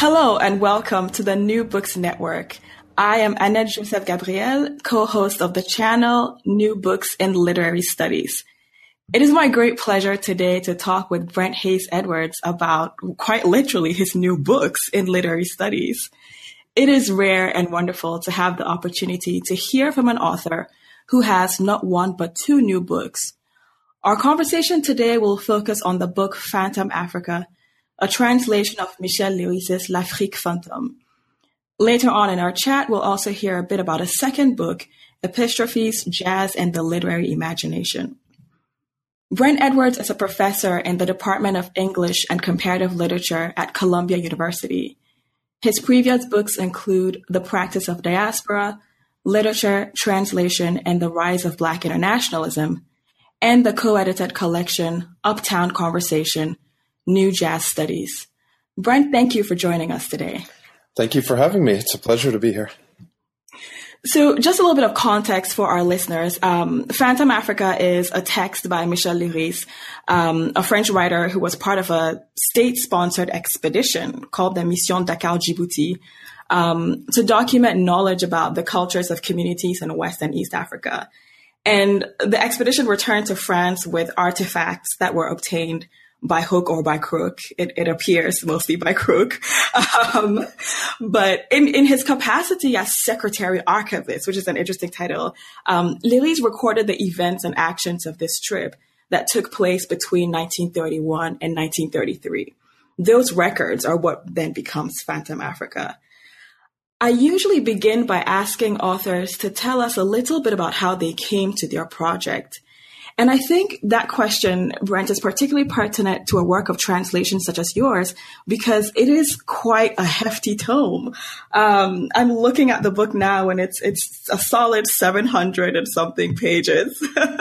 Hello and welcome to the New Books Network. I am Annette Joseph Gabriel, co-host of the channel New Books in Literary Studies. It is my great pleasure today to talk with Brent Hayes Edwards about, quite literally, his new books in literary studies. It is rare and wonderful to have the opportunity to hear from an author who has not one but two new books. Our conversation today will focus on the book Phantom Africa, a translation of Michel Leiris's L'Afrique Fantôme. Later on in our chat, we'll also hear a bit about a second book, Epistrophes, Jazz, and the Literary Imagination. Brent Edwards is a professor in the Department of English and Comparative Literature at Columbia University. His previous books include The Practice of Diaspora, Literature, Translation, and the Rise of Black Internationalism, and the co-edited collection, Uptown Conversation, New Jazz Studies. Brent, thank you for joining us today. Thank you for having me. It's a pleasure to be here. So just a little bit of context for our listeners. Phantom Africa is a text by Michel Leiris, a French writer who was part of a state-sponsored expedition called the Mission Dakar-Djibouti to document knowledge about the cultures of communities in West and East Africa. And the expedition returned to France with artifacts that were obtained by hook or by crook. It appears mostly by crook. But in his capacity as secretary archivist, which is an interesting title, Leiris recorded the events and actions of this trip that took place between 1931 and 1933. Those records are what then becomes Phantom Africa. I usually begin by asking authors to tell us a little bit about how they came to their project. And I think that question, Brent, is particularly pertinent to a work of translation such as yours, because it is quite a hefty tome. I'm looking at the book now and it's a solid 700 and something pages.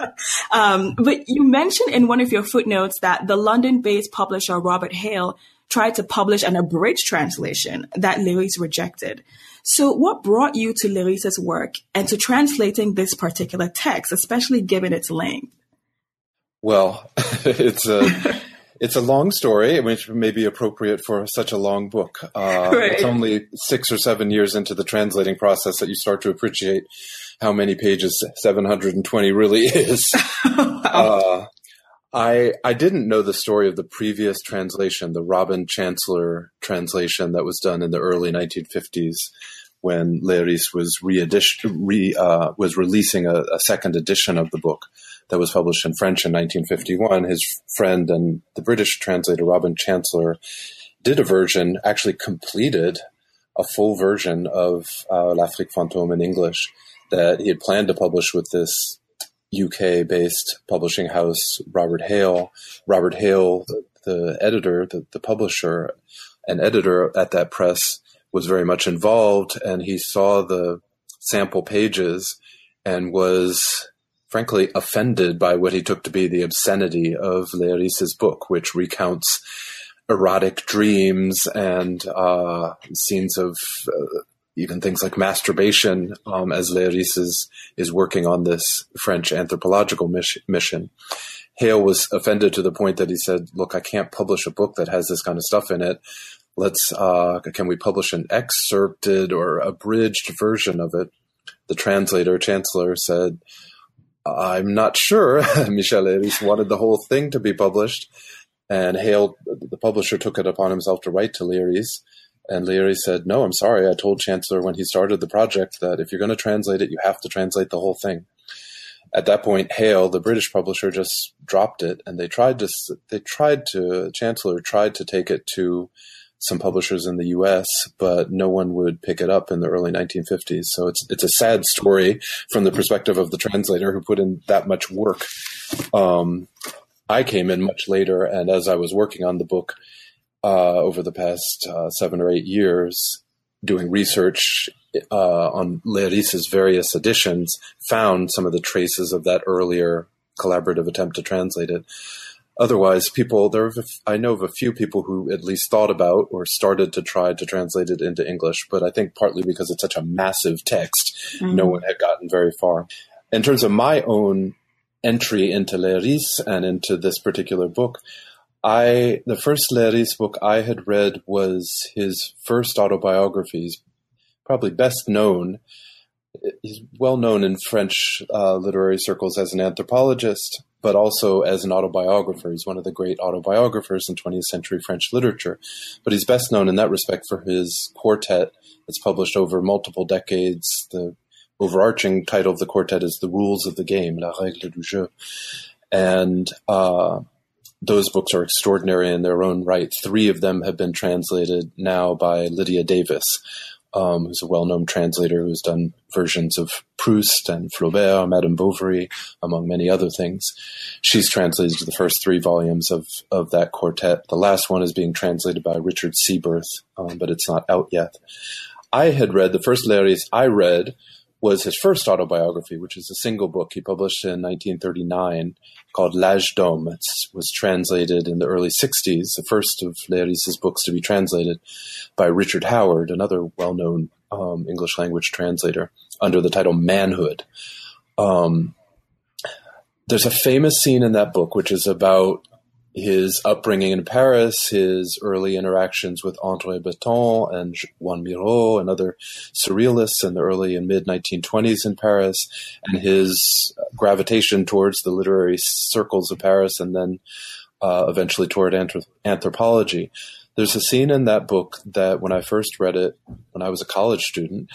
But you mentioned in one of your footnotes that the London-based publisher Robert Hale tried to publish an abridged translation that Leiris rejected. So what brought you to Leiris's work and to translating this particular text, especially given its length? Well, it's a long story, which may be appropriate for such a long book. Right. It's only 6 or 7 years into the translating process that you start to appreciate how many pages 720 really is. Wow. I didn't know the story of the previous translation, the Robin Chancellor translation that was done in the early 1950s when Leiris was releasing a second edition of the book that was published in French in 1951. His friend and the British translator, Robin Chancellor, did a version, actually completed a full version of L'Afrique Fantôme in English that he had planned to publish with this UK-based publishing house, Robert Hale. Robert Hale, the editor, the publisher and editor at that press, was very much involved, and he saw the sample pages and was frankly offended by what he took to be the obscenity of Leiris's book, which recounts erotic dreams and scenes of even things like masturbation, as Leiris is working on this French anthropological mission. Hale was offended to the point that he said, look, I can't publish a book that has this kind of stuff in it. Can we publish an excerpted or abridged version of it? The Chancellor said, I'm not sure. Michel Leiris wanted the whole thing to be published. And Hale, the publisher, took it upon himself to write to Leiris. And Leiris said, no, I'm sorry. I told Chancellor when he started the project that if you're going to translate it, you have to translate the whole thing. At that point, Hale, the British publisher, just dropped it. And Chancellor tried to take it to some publishers in the U.S., but no one would pick it up in the early 1950s. So it's a sad story from the perspective of the translator who put in that much work. I came in much later, and as I was working on the book over the past 7 or 8 years, doing research on Leiris's various editions, found some of the traces of that earlier collaborative attempt to translate it. Otherwise, I know of a few people who at least thought about or started to try to translate it into English, but I think partly because it's such a massive text, no one had gotten very far. In terms of my own entry into Leiris and into this particular book, The first Leiris book I had read was his first autobiography. He's probably best known. He's well known in French literary circles as an anthropologist, but also as an autobiographer. He's one of the great autobiographers in 20th century French literature. But he's best known in that respect for his quartet that's published over multiple decades. The overarching title of the quartet is The Rules of the Game, La Règle du Jeu. And those books are extraordinary in their own right. 3 of them have been translated now by Lydia Davis, who's a well-known translator who's done versions of Proust and Flaubert, Madame Bovary, among many other things. She's translated the first 3 volumes of that quartet. The last one is being translated by Richard Seaberth, but it's not out yet. The first Leiris I read was his first autobiography, which is a single book he published in 1939 called L'Âge d'Homme. It was translated in the early 60s, the first of Leiris' books to be translated by Richard Howard, another well-known English language translator, under the title Manhood. There's a famous scene in that book which is about his upbringing in Paris, his early interactions with André Breton and Juan Miró and other surrealists in the early and mid-1920s in Paris, and his gravitation towards the literary circles of Paris and then eventually toward anthropology. There's a scene in that book that when I first read it, when I was a college student,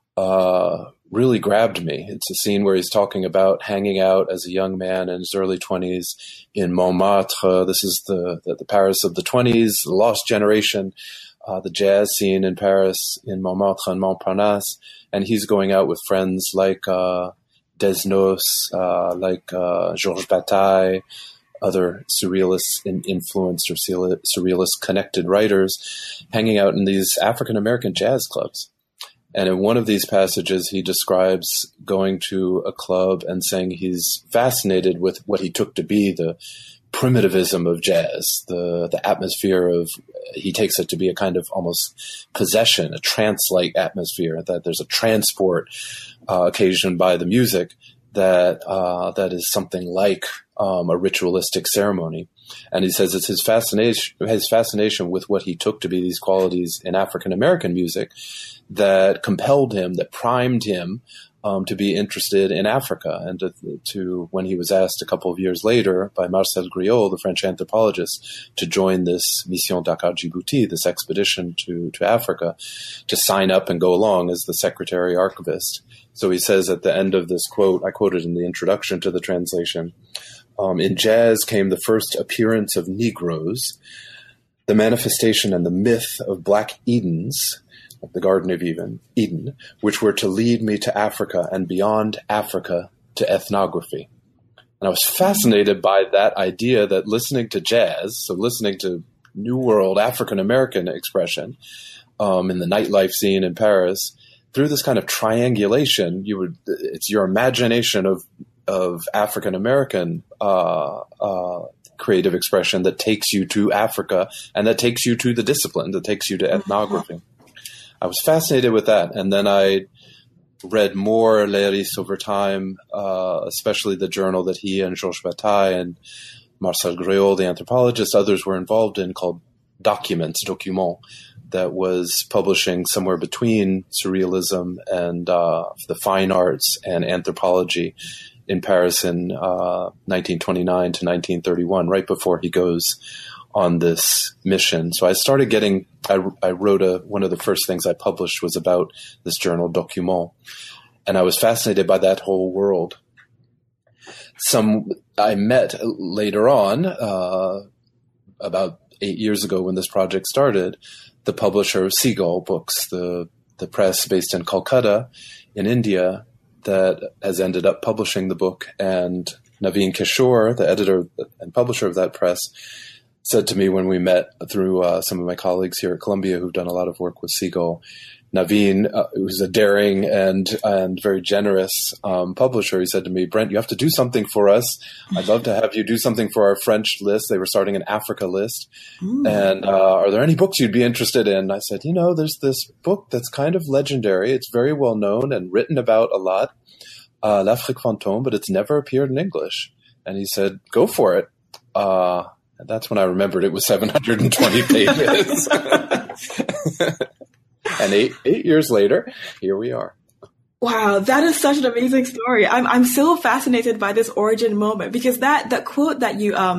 really grabbed me. It's a scene where he's talking about hanging out as a young man in his early 20s in Montmartre. This is the Paris of the 20s, the lost generation, the jazz scene in Paris, in Montmartre and Montparnasse. And he's going out with friends like Desnos, like Georges Bataille, other surrealist-influenced or surrealist-connected writers, hanging out in these African-American jazz clubs. And in one of these passages, he describes going to a club and saying he's fascinated with what he took to be the primitivism of jazz, the atmosphere of, he takes it to be a kind of almost possession, a trance-like atmosphere, that there's a transport occasioned by the music that is something like a ritualistic ceremony. And he says it's his fascination with what he took to be these qualities in African-American music that compelled him, that primed him to be interested in Africa. And to when he was asked a couple of years later by Marcel Griaule, the French anthropologist, to join this Mission Dakar-Djibouti, this expedition to Africa, to sign up and go along as the secretary archivist. So he says at the end of this quote, I quoted in the introduction to the translation, in jazz came the first appearance of Negroes, the manifestation and the myth of Black Edens, the Garden of Eden, which were to lead me to Africa and beyond Africa to ethnography. And I was fascinated by that idea that listening to jazz, so listening to New World African-American expression in the nightlife scene in Paris, through this kind of triangulation, it's your imagination of African-American creative expression that takes you to Africa and that takes you to the discipline, that takes you to ethnography. I was fascinated with that. And then I read more Leiris over time, especially the journal that he and Georges Bataille and Marcel Griaule, the anthropologist, others were involved in, called Document, that was publishing somewhere between surrealism and the fine arts and anthropology in Paris in 1929 to 1931, right before he goes on this mission. So I started I wrote one of the first things I published was about this journal, Document, and I was fascinated by that whole world. I met later on, about 8 years ago when this project started, the publisher of Seagull Books, the press based in Calcutta in India that has ended up publishing the book. And Naveen Kishore, the editor and publisher of that press, said to me when we met through some of my colleagues here at Columbia who've done a lot of work with Seagull, Naveen, who's a daring and very generous publisher, he said to me, Brent, you have to do something for us. I'd love to have you do something for our French list. They were starting an Africa list. And are there any books you'd be interested in? I said, there's this book that's kind of legendary. It's very well known and written about a lot, L'Afrique Fantôme, but it's never appeared in English. And he said, go for it. And that's when I remembered it was 720 pages. And eight years later, here we are. Wow, that is such an amazing story. I'm so fascinated by this origin moment, because that quote that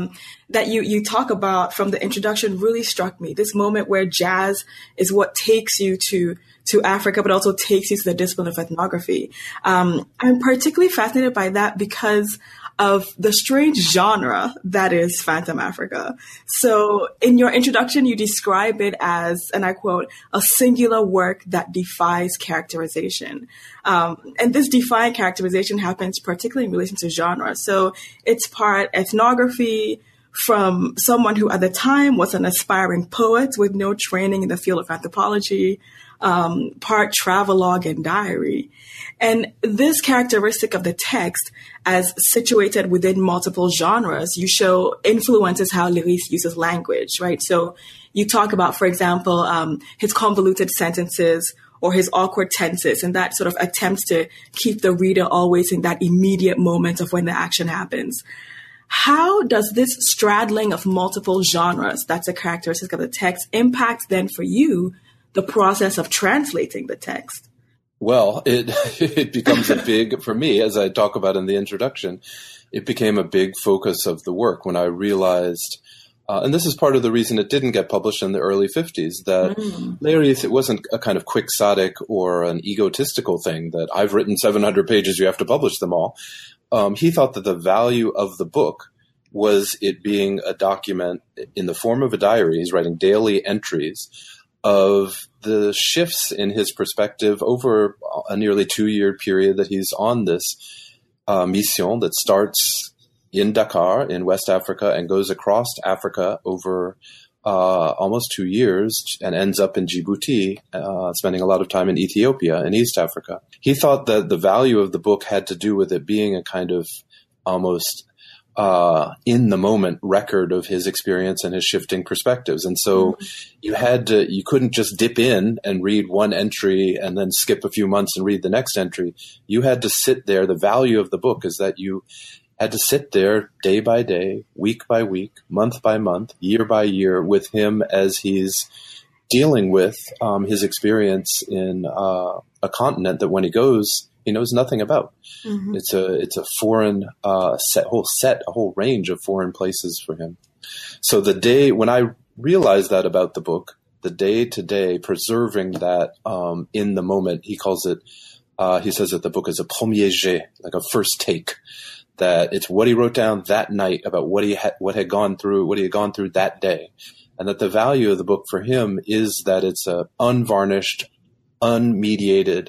you talk about from the introduction really struck me. This moment where jazz is what takes you to Africa, but also takes you to the discipline of ethnography. I'm particularly fascinated by that because of the strange genre that is Phantom Africa. So in your introduction, you describe it as, and I quote, a singular work that defies characterization. And this defying characterization happens particularly in relation to genre. So it's part ethnography from someone who at the time was an aspiring poet with no training in the field of anthropology, part travelogue and diary. And this characteristic of the text, as situated within multiple genres, you show influences how Léris uses language, right? So you talk about, for example, his convoluted sentences or his awkward tenses, and that sort of attempts to keep the reader always in that immediate moment of when the action happens. How does this straddling of multiple genres, that's a characteristic of the text, impact then for you the process of translating the text? Well, it becomes a big, for me, as I talk about in the introduction, it became a big focus of the work when I realized, and this is part of the reason it didn't get published in the early 50s, that Léris, it wasn't a kind of quixotic or an egotistical thing that I've written 700 pages, you have to publish them all. He thought that the value of the book was it being a document in the form of a diary. He's writing daily entries of the shifts in his perspective over a nearly 2-year period that he's on this mission that starts in Dakar in West Africa and goes across Africa over almost 2 years and ends up in Djibouti, spending a lot of time in Ethiopia in East Africa. He thought that the value of the book had to do with it being a kind of almost in the moment record of his experience and his shifting perspectives. And so you couldn't just dip in and read one entry and then skip a few months and read the next entry. You had to sit there. The value of the book is that you had to sit there day by day, week by week, month by month, year by year with him as he's dealing with his experience in a continent that when he goes, he knows nothing about. Mm-hmm. It's a foreign a whole range of foreign places for him. So the day when I realized that about the book, the day to day preserving that in the moment, he calls it. He says that the book is a premier jet, like a first take. That it's what he wrote down that night about what he had gone through that day, and that the value of the book for him is that it's a unvarnished, unmediated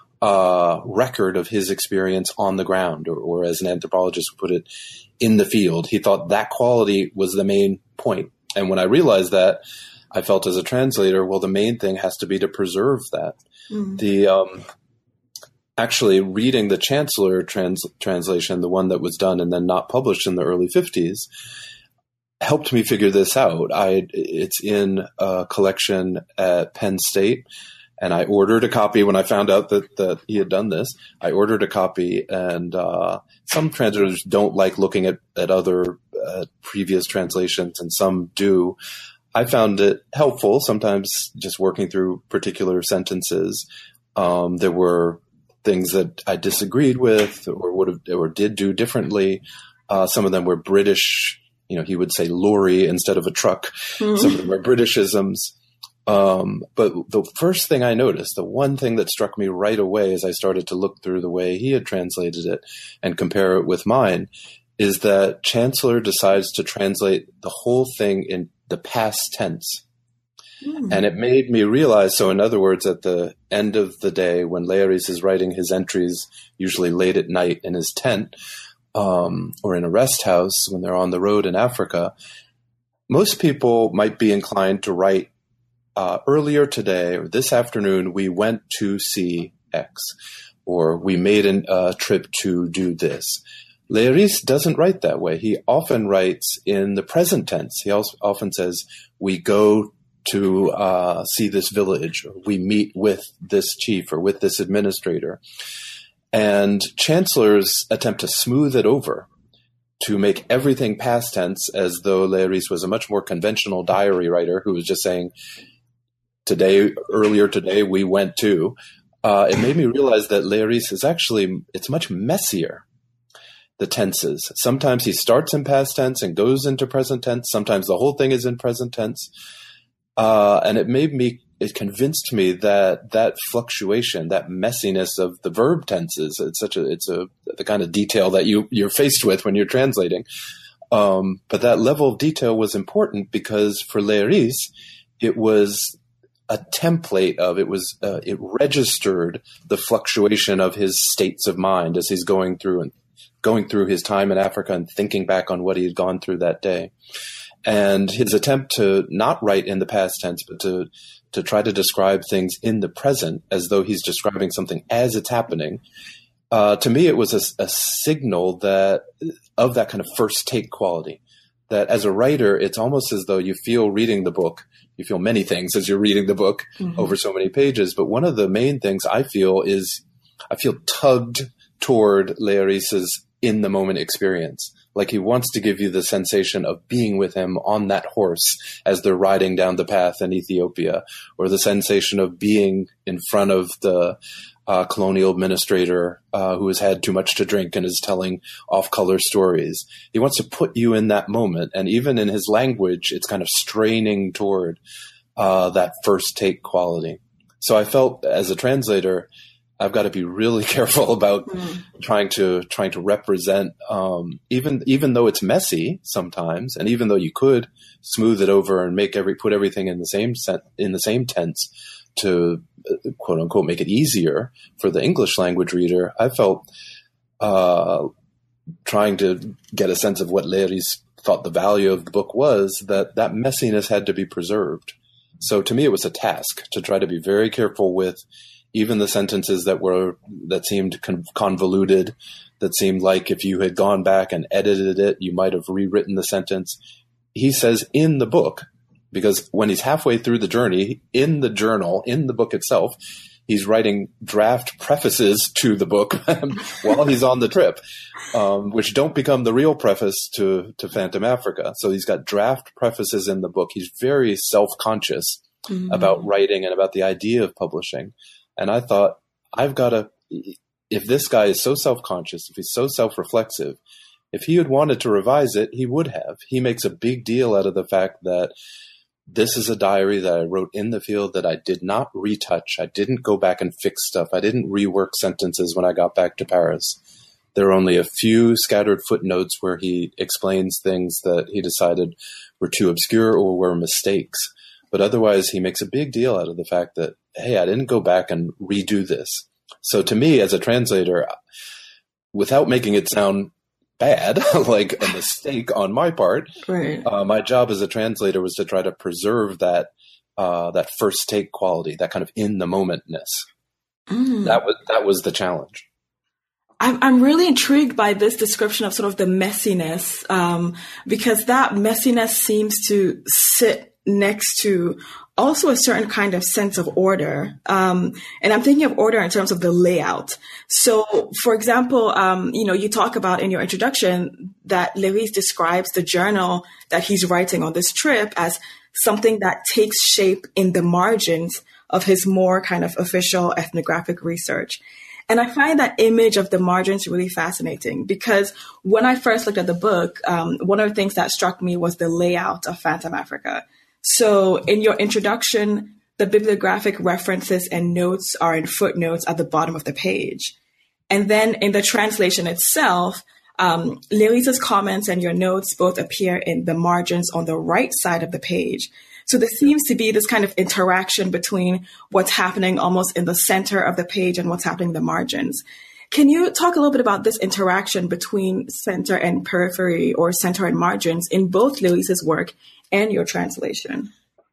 record of his experience on the ground, or as an anthropologist would put it, in the field. He thought that quality was the main point. And when I realized that, I felt as a translator, well, the main thing has to be to preserve that. Mm-hmm. Actually reading the Chancellor translation, the one that was done and then not published in the early 50s, helped me figure this out. It's in a collection at Penn State. And I ordered a copy when I found out that he had done this. I ordered a copy, and some translators don't like looking at other previous translations, and some do. I found it helpful, sometimes just working through particular sentences. There were things that I disagreed with or did do differently. Some of them were British, he would say lorry instead of a truck. Mm-hmm. Some of them were Britishisms. But the first thing I noticed, the one thing that struck me right away as I started to look through the way he had translated it and compare it with mine, is that Chancellor decides to translate the whole thing in the past tense. And it made me realize, so in other words, at the end of the day, when Léris is writing his entries, usually late at night in his tent, or in a rest house when they're on the road in Africa, most people might be inclined to write, earlier today or this afternoon, we went to see X, or we made a trip to do this. Léris doesn't write that way. He often writes in the present tense. He also often says, we go to see this village, or we meet with this chief or with this administrator. And Chancellor's attempt to smooth it over to make everything past tense, as though Leiris was a much more conventional diary writer who was just saying, earlier today, we went to. It made me realize that Leiris is actually, it's much messier, the tenses. Sometimes he starts in past tense and goes into present tense. Sometimes the whole thing is in present tense. And it convinced me that fluctuation, that messiness of the verb tenses, it's the kind of detail that you're faced with when you're translating. But that level of detail was important because for Leiris, it was a template it registered the fluctuation of his states of mind as he's going through his time in Africa and thinking back on what he had gone through that day. And his attempt to not write in the past tense, but to try to describe things in the present as though he's describing something as it's happening. To me, it was a signal of that kind of first take quality, that as a writer, it's almost as though you feel reading the book. You feel many things as you're reading the book over so many pages. But one of the main things I feel tugged toward Leiris's in the moment experience. Like he wants to give you the sensation of being with him on that horse as they're riding down the path in Ethiopia, or the sensation of being in front of the colonial administrator who has had too much to drink and is telling off-color stories. He wants to put you in that moment. And even in his language, it's kind of straining toward that first take quality. So I felt as a translator, I've got to be really careful about trying to represent, even though it's messy sometimes, and even though you could smooth it over and put everything in the same tense to quote unquote make it easier for the English language reader. I felt trying to get a sense of what Leiris thought the value of the book was, that messiness had to be preserved. So to me, it was a task to try to be very careful with even the sentences that seemed convoluted, that seemed like if you had gone back and edited it, you might have rewritten the sentence. He says in the book, because when he's halfway through the journey, in the journal, in the book itself, he's writing draft prefaces to the book while he's on the trip, which don't become the real preface to Phantom Africa. So he's got draft prefaces in the book. He's very self-conscious about writing and about the idea of publishing. And I thought, if this guy is so self-conscious, if he's so self-reflexive, if he had wanted to revise it, he would have. He makes a big deal out of the fact that this is a diary that I wrote in the field that I did not retouch. I didn't go back and fix stuff. I didn't rework sentences when I got back to Paris. There are only a few scattered footnotes where he explains things that he decided were too obscure or were mistakes. But otherwise, he makes a big deal out of the fact that, hey, I didn't go back and redo this. So to me, as a translator, without making it sound bad, like a mistake on my part, right. My job as a translator was to try to preserve that first take quality, that kind of in the momentness. That was the challenge. I'm really intrigued by this description of sort of the messiness, because that messiness seems to sit next to also a certain kind of sense of order. And I'm thinking of order in terms of the layout. So, for example, you talk about in your introduction that Leiris describes the journal that he's writing on this trip as something that takes shape in the margins of his more kind of official ethnographic research. And I find that image of the margins really fascinating because when I first looked at the book, one of the things that struck me was the layout of Phantom Africa. So in your introduction, the bibliographic references and notes are in footnotes at the bottom of the page. And then in the translation itself, Leiris's comments and your notes both appear in the margins on the right side of the page. So there seems to be this kind of interaction between what's happening almost in the center of the page and what's happening in the margins. Can you talk a little bit about this interaction between center and periphery or center and margins in both Leiris's work and your translation?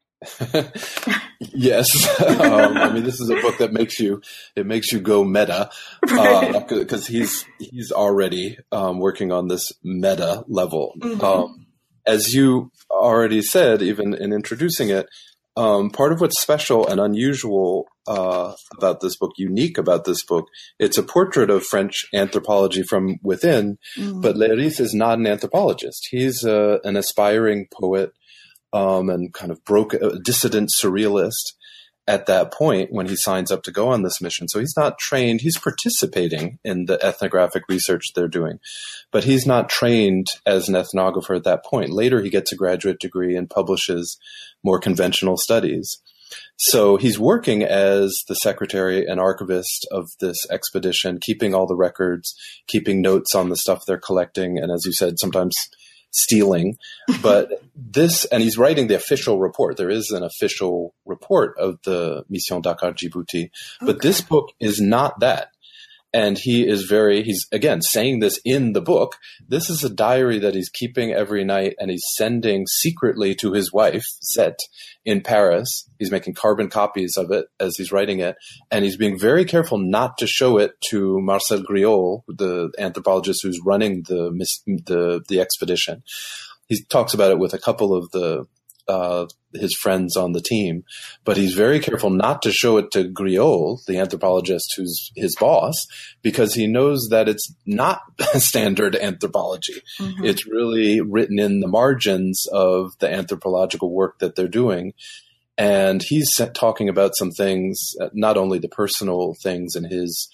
Yes. This is a book that makes you go meta, because he's already working on this meta level. As you already said, even in introducing it, Part of what's special and unusual about this book, unique about this book, it's a portrait of French anthropology from within, but Leiris is not an anthropologist. He's an aspiring poet and kind of dissident surrealist at that point when he signs up to go on this mission. So he's not trained. He's participating in the ethnographic research they're doing, but he's not trained as an ethnographer at that point. Later, he gets a graduate degree and publishes more conventional studies. So he's working as the secretary and archivist of this expedition, keeping all the records, keeping notes on the stuff they're collecting, and as you said, sometimes stealing. But and he's writing the official report. There is an official report of the Mission Dakar Djibouti, but this book is not that. And he's again saying this in the book. This is a diary that he's keeping every night, and he's sending secretly to his wife, Zette, in Paris. He's making carbon copies of it as he's writing it. And he's being very careful not to show it to Marcel Griaule, the anthropologist who's running the expedition. He talks about it with a couple of his friends on the team, but he's very careful not to show it to Griaule, the anthropologist who's his boss, because he knows that it's not standard anthropology. Mm-hmm. It's really written in the margins of the anthropological work that they're doing. And he's talking about some things, not only the personal things and his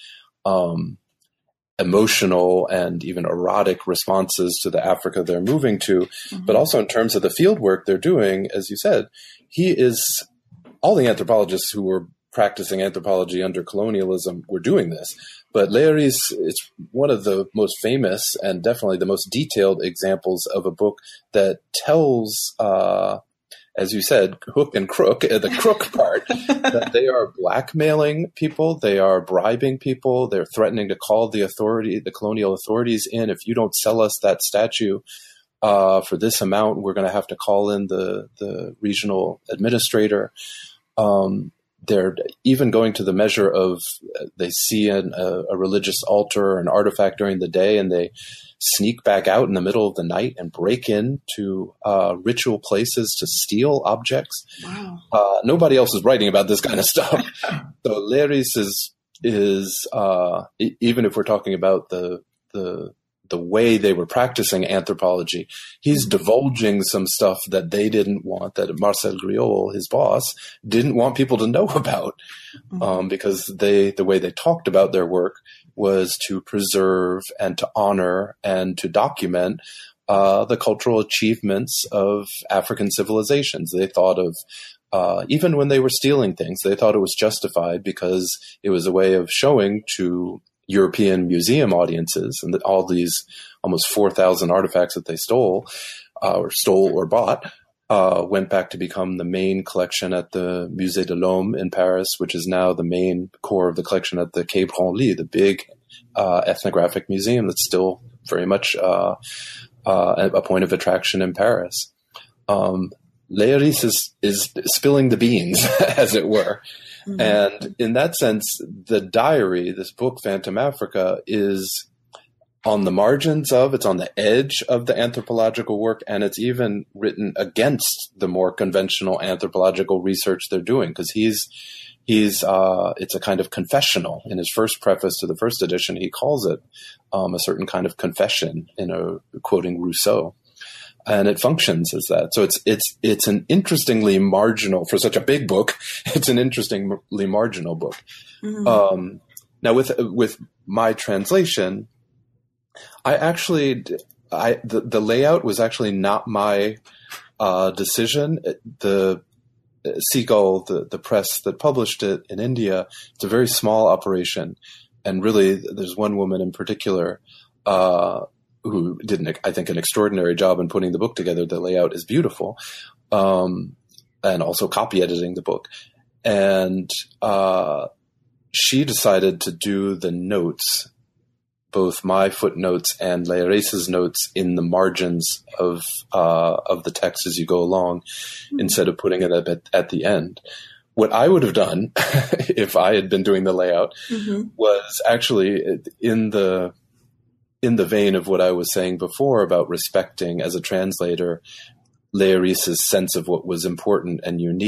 emotional and even erotic responses to the Africa they're moving to, but also in terms of the field work they're doing. As you said, all the anthropologists who were practicing anthropology under colonialism were doing this. But Leiris is one of the most famous and definitely the most detailed examples of a book that tells, as you said, hook and crook, the crook part, that they are blackmailing people, they are bribing people, they're threatening to call the colonial authorities in. If you don't sell us that statue for this amount, we're going to have to call in the regional administrator. They're even going to the measure of they see a religious altar or an artifact during the day, and they sneak back out in the middle of the night and break into ritual places to steal objects. Wow. Nobody else is writing about this kind of stuff. So Leiris is even if we're talking about the way they were practicing anthropology, he's divulging some stuff that they didn't want, that Marcel Griaule, his boss, didn't want people to know about, because the way they talked about their work was to preserve and to honor and to document the cultural achievements of African civilizations. They thought of, even when they were stealing things, they thought it was justified because it was a way of showing to European museum audiences, and that all these almost 4,000 artifacts that they stole or bought went back to become the main collection at the Musée de l'Homme in Paris, which is now the main core of the collection at the Quai Branly, the big ethnographic museum that's still very much a point of attraction in Paris. Leiris is spilling the beans, as it were. Mm-hmm. And in that sense, the diary, this book, Phantom Africa, is on the margins it's on the edge of the anthropological work, and it's even written against the more conventional anthropological research they're doing, because it's a kind of confessional. In his first preface to the first edition, he calls it a certain kind of confession, quoting Rousseau. And it functions as that. So it's an interestingly marginal, for such a big book, it's an interestingly marginal book. Mm-hmm. Now with my translation, the layout was actually not my decision. The Seagull, the press that published it in India, it's a very small operation. And really, there's one woman in particular who did, I think, an extraordinary job in putting the book together. The layout is beautiful, and also copy editing the book. And she decided to do the notes, both my footnotes and Leiris's notes, in the margins of the text as you go along, instead of putting it at the end. What I would have done if I had been doing the layout was actually in the vein of what I was saying before about respecting, as a translator, Leiris's sense of what was important and unique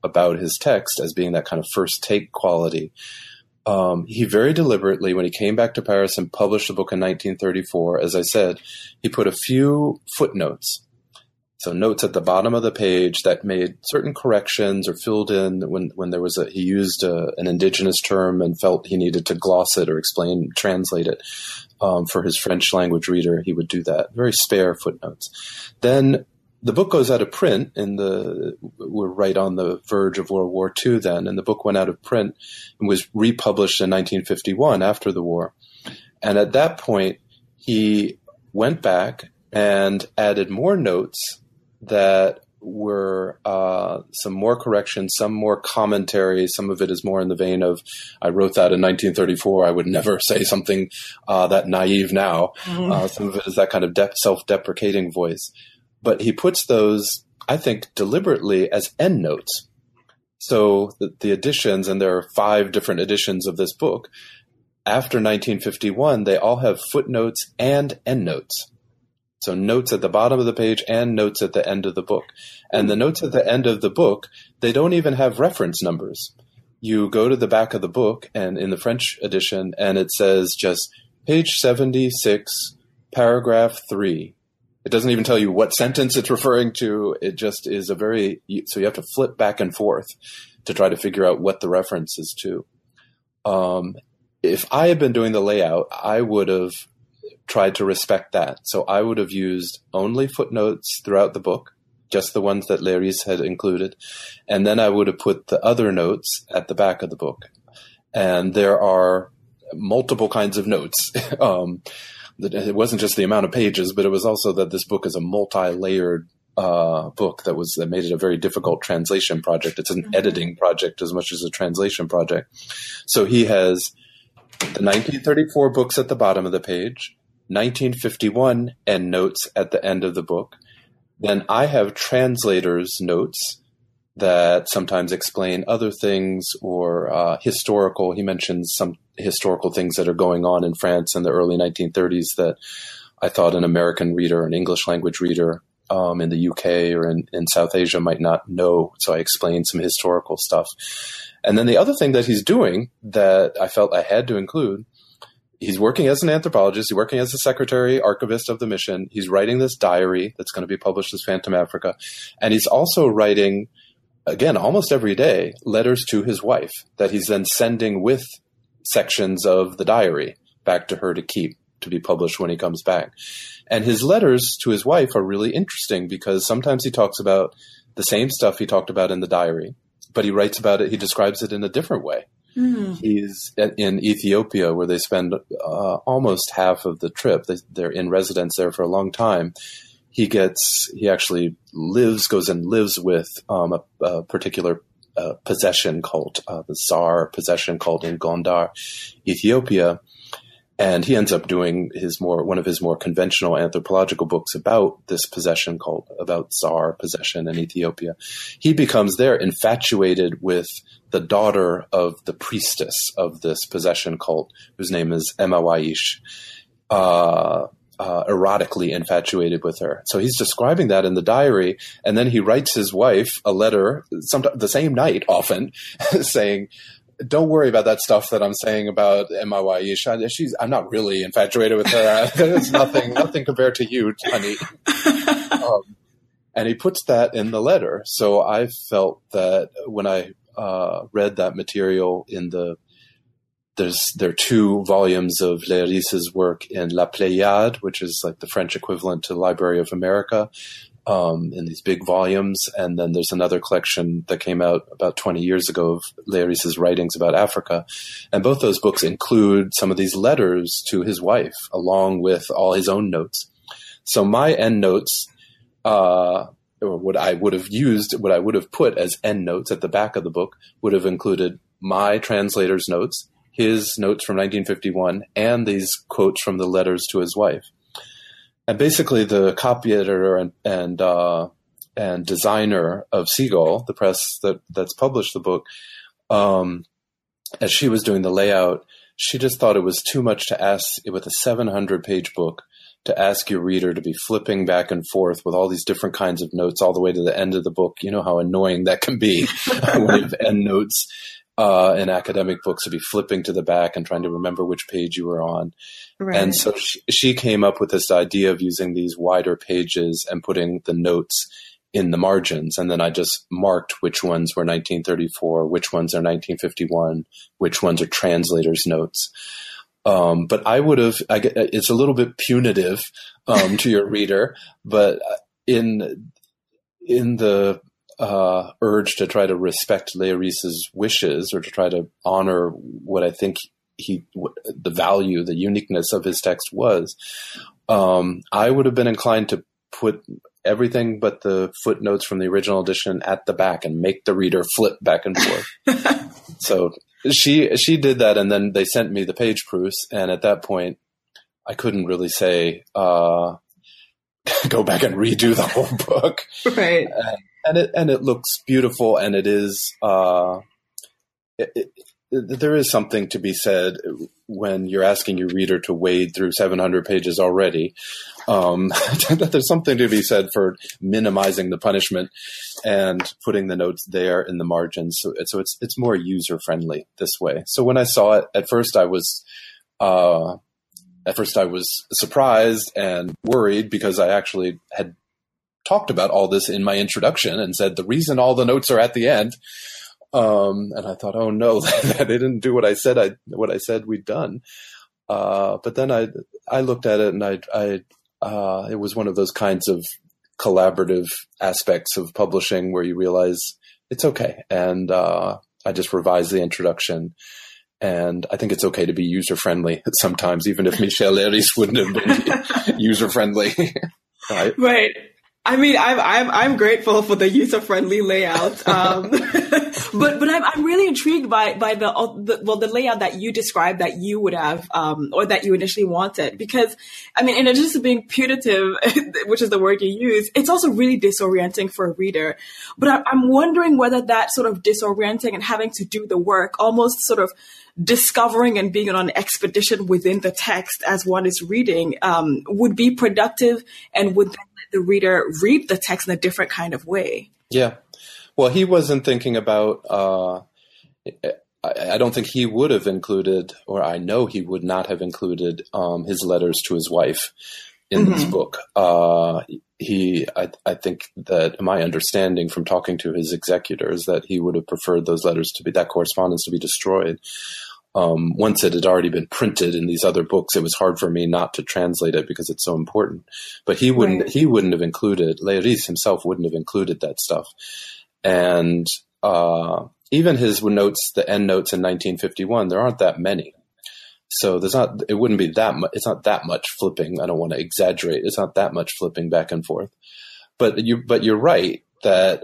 about his text as being that kind of first take quality. He very deliberately, when he came back to Paris and published the book in 1934, as I said, he put a few footnotes. So notes at the bottom of the page that made certain corrections or filled in when there was he used an indigenous term and felt he needed to gloss it or translate it for his French language reader. He would do that. Very spare footnotes. Then the book goes out of print we're right on the verge of World War II then, and the book went out of print and was republished in 1951 after the war. And at that point, he went back and added more notes that were some more corrections, some more commentary. Some of it is more in the vein of, I wrote that in 1934. I would never say something that naive now. Some of it is that kind of self-deprecating voice. But he puts those, I think, deliberately as endnotes. So the editions, and there are 5 different editions of this book, after 1951, they all have footnotes and endnotes. So notes at the bottom of the page and notes at the end of the book. And the notes at the end of the book, they don't even have reference numbers. You go to the back of the book, and in the French edition, and it says just page 76, paragraph 3. It doesn't even tell you what sentence it's referring to. It just is so you have to flip back and forth to try to figure out what the reference is to. If I had been doing the layout, I would have tried to respect that. So I would have used only footnotes throughout the book, just the ones that Leiris had included. And then I would have put the other notes at the back of the book. And there are multiple kinds of notes. It wasn't just the amount of pages, but it was also that this book is a multi-layered book that made it a very difficult translation project. It's an editing project as much as a translation project. So he has the 1934 books at the bottom of the page, 1951 endnotes at the end of the book. Then I have translators' notes that sometimes explain other things or historical. He mentions some historical things that are going on in France in the early 1930s that I thought an American reader, an English language reader in the UK or in South Asia might not know. So I explained some historical stuff. And then the other thing that he's doing that I felt I had to include, he's working as an anthropologist. He's working as the secretary archivist of the mission. He's writing this diary that's going to be published as Phantom Africa. And he's also writing, again, almost every day, letters to his wife that he's then sending with sections of the diary back to her to keep, to be published when he comes back. And his letters to his wife are really interesting because sometimes he talks about the same stuff he talked about in the diary, but he writes about it, he describes it in a different way. He's in Ethiopia, where they spend almost half of the trip. They're in residence there for a long time. He actually goes and lives with a particular possession cult, the Tsar possession cult in Gondar, Ethiopia. And he ends up doing one of his more conventional anthropological books about this possession cult, about Tsar possession in Ethiopia. He becomes there infatuated with the daughter of the priestess of this possession cult, whose name is Emma Waish, erotically infatuated with her. So he's describing that in the diary, and then he writes his wife a letter, the same night often, saying, don't worry about that stuff that I'm saying about Emma Waish. I'm not really infatuated with her. It's nothing compared to you, honey. And he puts that in the letter. So I felt that when I read that material there are 2 volumes of Leiris's work in La Pléiade, which is like the French equivalent to Library of America, in these big volumes. And then there's another collection that came out about 20 years ago of Leiris's writings about Africa. And both those books include some of these letters to his wife, along with all his own notes. So my endnotes, or what I would have put as endnotes at the back of the book, would have included my translator's notes, his notes from 1951, and these quotes from the letters to his wife. And basically, the copy editor and designer of Seagull, the press that's published the book, as she was doing the layout, she just thought it was too much to ask with a 700-page book to ask your reader to be flipping back and forth with all these different kinds of notes all the way to the end of the book. You know how annoying that can be when you have end notes in academic books, to be flipping to the back and trying to remember which page you were on. Right. And so she came up with this idea of using these wider pages and putting the notes in the margins. And then I just marked which ones were 1934, which ones are 1951, which ones are translators' notes. But it's a little bit punitive to your reader, but in the urge to try to respect Leiris's wishes, or to try to honor what I think the value, the uniqueness of his text was, I would have been inclined to put everything but the footnotes from the original edition at the back and make the reader flip back and forth. So she did that, and then they sent me the page proofs, and at that point I couldn't really say go back and redo the whole book. Right. And it looks beautiful, and it is there is something to be said when you're asking your reader to wade through 700 pages already. There's something to be said for minimizing the punishment and putting the notes there in the margins. So it's more user friendly this way. So when I saw it, at first I was surprised and worried, because I actually had talked about all this in my introduction and said the reason all the notes are at the end. And I thought, oh no, that I didn't do what I said we'd done. But then I looked at it, and it was one of those kinds of collaborative aspects of publishing where you realize it's okay. And I just revised the introduction, and I think it's okay to be user friendly sometimes, even if Michel Leiris wouldn't have been user friendly. Right. I mean, I'm grateful for the user-friendly layout, but I'm really intrigued by the layout that you described that you would have, or that you initially wanted, because I mean, in addition to being punitive, which is the word you use, it's also really disorienting for a reader. But I'm wondering whether that sort of disorienting and having to do the work, almost sort of discovering and being on an expedition within the text as one is reading, would be productive, and would then let the reader read the text in a different kind of way. Yeah. Well, he wasn't thinking about, I don't think he would have included, or I know he would not have included his letters to his wife in this book. I think that my understanding from talking to his executors, that he would have preferred those letters that correspondence to be destroyed. Once it had already been printed in these other books, it was hard for me not to translate it because it's so important. But he wouldn't have included, Leiris himself wouldn't have included that stuff. And even his notes, the end notes in 1951, there aren't that many. So it wouldn't be that much. It's not that much flipping. I don't want to exaggerate. It's not that much flipping back and forth. But you're right that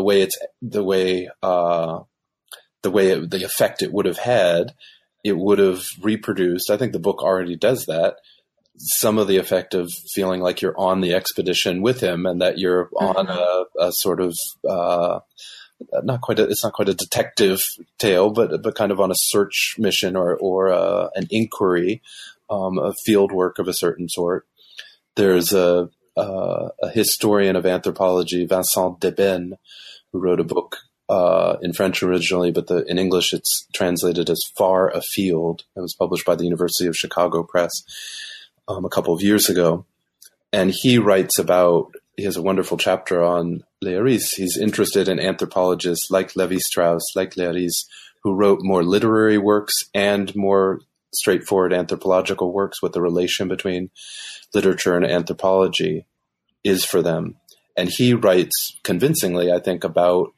the effect it would have had, it would have reproduced. I think the book already does that. Some of the effect of feeling like you're on the expedition with him, and that you're on a sort of it's not quite a detective tale, but kind of on a search mission or an inquiry, a field work of a certain sort. There's a historian of anthropology, Vincent Deben, who wrote a book in French originally, but in English it's translated as Far Afield. It was published by the University of Chicago Press a couple of years ago. And he has a wonderful chapter on Leiris. He's interested in anthropologists like Lévi-Strauss, like Leiris, who wrote more literary works and more straightforward anthropological works, what the relation between literature and anthropology is for them. And he writes convincingly, I think, about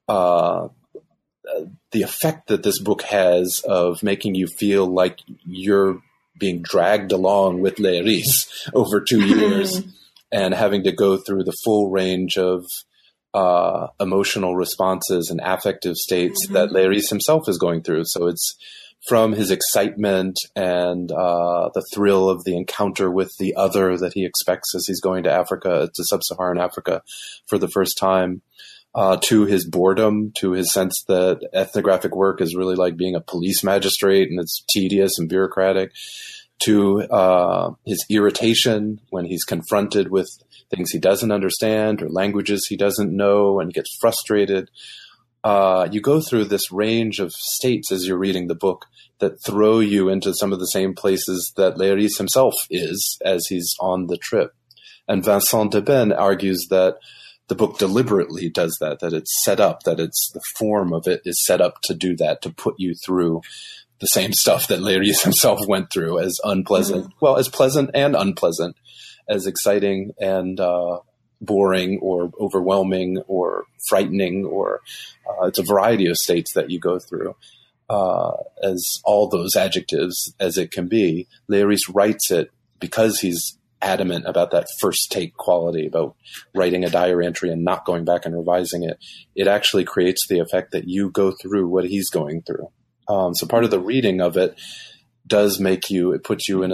the effect that this book has of making you feel like you're being dragged along with Leiris over 2 years and having to go through the full range of emotional responses and affective states that Leiris himself is going through. So it's from his excitement and the thrill of the encounter with the other that he expects as he's going to Africa, to sub-Saharan Africa for the first time, to his boredom, to his sense that ethnographic work is really like being a police magistrate and it's tedious and bureaucratic, to his irritation when he's confronted with things he doesn't understand or languages he doesn't know and gets frustrated. You go through this range of states as you're reading the book that throw you into some of the same places that Leiris himself is as he's on the trip. And Vincent Deben argues that the book deliberately does that it's set up, that it's the form of it is set up to do that, to put you through the same stuff that Leiris himself went through, as unpleasant, well, as pleasant and unpleasant, as exciting and boring or overwhelming or frightening, or it's a variety of states that you go through. As all those adjectives as it can be, Leiris writes it because he's adamant about that first take quality, about writing a diary entry and not going back and revising it. It actually creates the effect that you go through what he's going through. So part of the reading of it does make you, it puts you in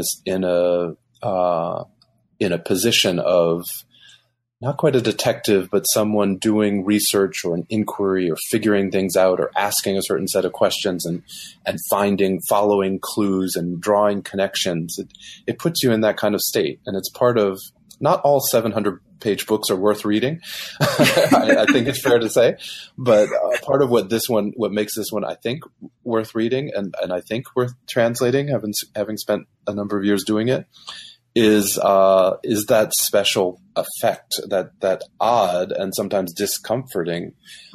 a position of not quite a detective, but someone doing research or an inquiry or figuring things out or asking a certain set of questions and following clues and drawing connections. It puts you in that kind of state. And it's part of, not all 700-page books are worth reading. I think it's fair to say, but part of what makes this one, I think, worth reading and I think worth translating, having spent a number of years doing it, is that special effect, that odd and sometimes discomforting,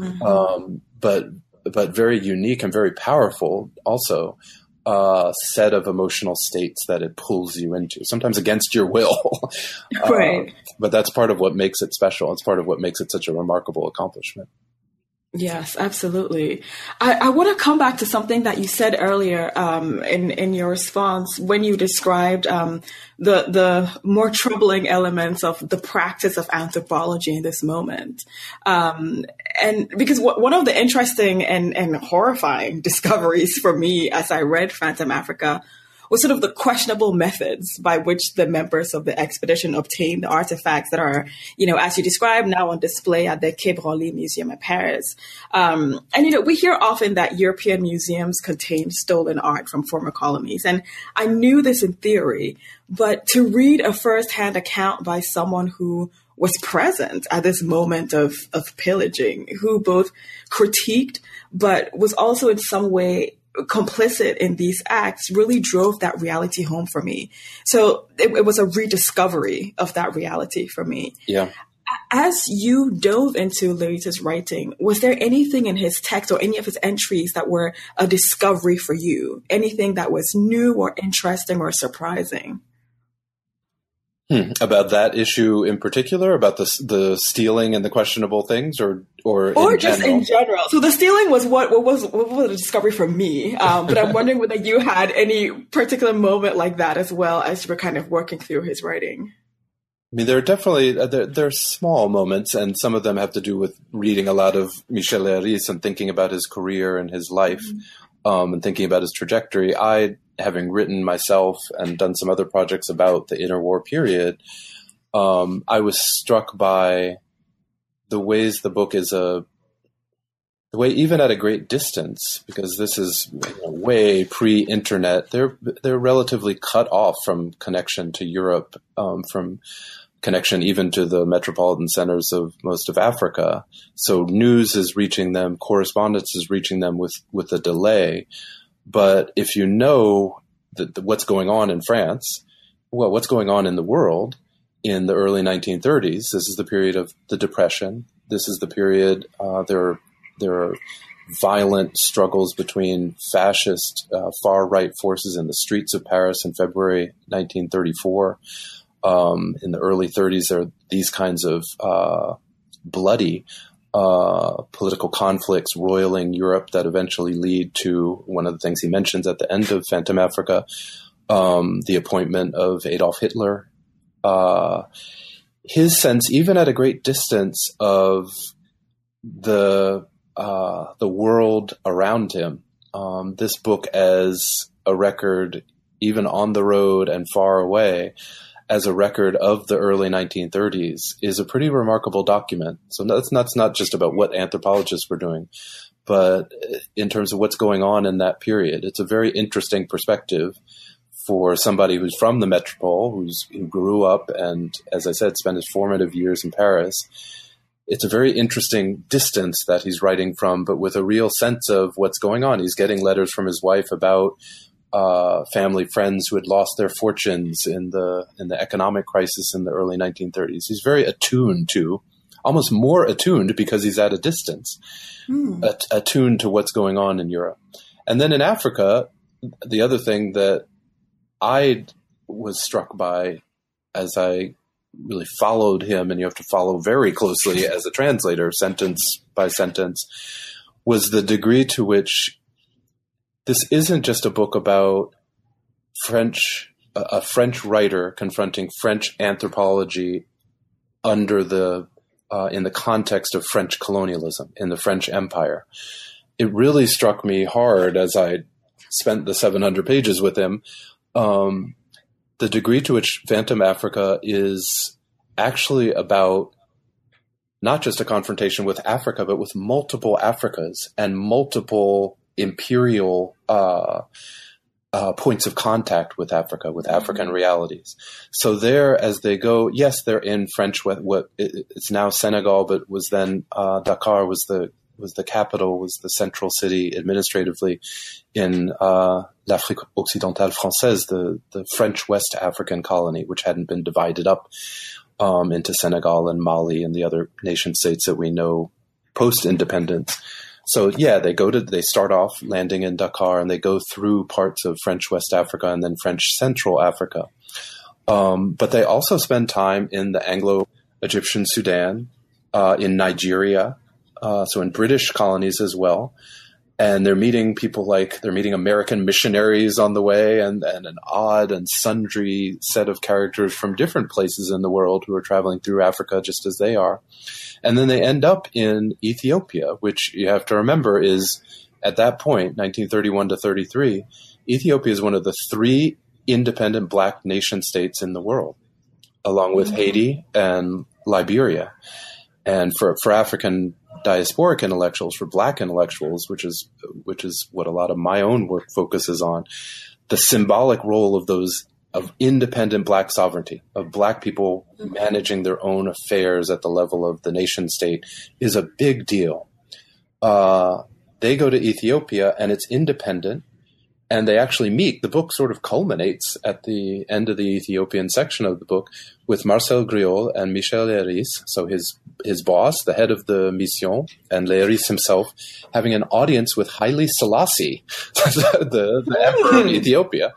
but very unique and very powerful also set of emotional states that it pulls you into, sometimes against your will. Right. But that's part of what makes it special. It's part of what makes it such a remarkable accomplishment. Yes, absolutely. I want to come back to something that you said earlier in your response when you described the more troubling elements of the practice of anthropology in this moment. And because one of the interesting and horrifying discoveries for me as I read Phantom Africa was sort of the questionable methods by which the members of the expedition obtained the artifacts that are, as you described, now on display at the Quai Branly Museum in Paris. And, we hear often that European museums contain stolen art from former colonies. And I knew this in theory, but to read a firsthand account by someone who was present at this moment of pillaging, who both critiqued, but was also in some way complicit in these acts, really drove that reality home for me. So it was a rediscovery of that reality for me. Yeah. As you dove into Leiris's writing, was there anything in his text or any of his entries that were a discovery for you? Anything that was new or interesting or surprising? About that issue in particular, about the stealing and the questionable things, or just general? In general. So the stealing was what was a discovery for me, but I'm wondering whether you had any particular moment like that as well as you were kind of working through his writing. I mean, there are definitely there are small moments, and some of them have to do with reading a lot of Michel Leiris and thinking about his career and his life, and thinking about his trajectory. Having written myself and done some other projects about the interwar period, I was struck by the ways the book is the way even at a great distance, because this is way pre-internet, they're relatively cut off from connection to Europe, from connection even to the metropolitan centers of most of Africa. So news is reaching them, correspondence is reaching them with a delay. But if you know what's going on in France, well, what's going on in the world in the early 1930s, this is the period of the Depression. This is the period, there are violent struggles between fascist far-right forces in the streets of Paris in February 1934. In the early 30s, there are these kinds of bloody political conflicts roiling Europe that eventually lead to one of the things he mentions at the end of Phantom Africa, the appointment of Adolf Hitler. His sense, even at a great distance, of the world around him. This book as a record, even on the road and far away, as a record of the early 1930s, is a pretty remarkable document. So that's not just about what anthropologists were doing, but in terms of what's going on in that period. It's a very interesting perspective for somebody who's from the metropole, who grew up and, as I said, spent his formative years in Paris. It's a very interesting distance that he's writing from, but with a real sense of what's going on. He's getting letters from his wife about family friends who had lost their fortunes in the economic crisis in the early 1930s. He's very attuned to, almost more attuned because he's at a distance, attuned to what's going on in Europe. And then in Africa, the other thing that I was struck by as I really followed him, and you have to follow very closely as a translator, sentence by sentence, was the degree to which this isn't just a book about a French writer confronting French anthropology under in the context of French colonialism in the French Empire. It really struck me hard as I spent the 700 pages with him, the degree to which Phantom Africa is actually about not just a confrontation with Africa, but with multiple Africas and multiple imperial points of contact with Africa, with African realities. So there, as they go, yes, they're in French, what it's now Senegal, but was then Dakar was the capital, was the central city administratively in l'Afrique occidentale française, the French West African colony, which hadn't been divided up into Senegal and Mali and the other nation states that we know post-independence. So yeah, they start off landing in Dakar and they go through parts of French West Africa and then French Central Africa. But they also spend time in the Anglo-Egyptian Sudan, in Nigeria, so in British colonies as well. And they're meeting American missionaries on the way and an odd and sundry set of characters from different places in the world who are traveling through Africa just as they are. And then they end up in Ethiopia, which you have to remember is, at that point, 1931 to 33, Ethiopia is one of the 3 independent black nation states in the world, along with Haiti and Liberia. And for African diasporic intellectuals, for black intellectuals, which is what a lot of my own work focuses on, the symbolic role of independent black sovereignty, of black people managing their own affairs at the level of the nation state, is a big deal. They go to Ethiopia and it's independent, and they actually meet. The book sort of culminates at the end of the Ethiopian section of the book with Marcel Griol and Michel Leiris, so his boss, the head of the mission, and Leiris himself, having an audience with Haile Selassie, the emperor of Ethiopia,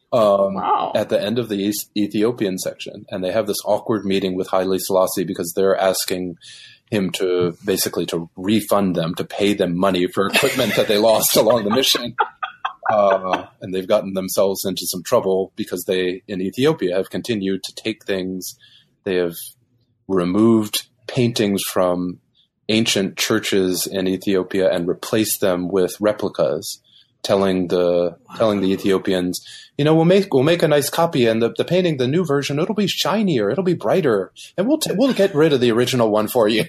at the end of the Ethiopian section. And they have this awkward meeting with Haile Selassie because they're asking him to basically to refund them, to pay them money for equipment that they lost along the mission. And they've gotten themselves into some trouble because they, in Ethiopia, have continued to take things. They have removed paintings from ancient churches in Ethiopia and replaced them with replicas, telling the Ethiopians, we'll make a nice copy, and the painting, the new version, it'll be shinier, it'll be brighter, and we'll get rid of the original one for you.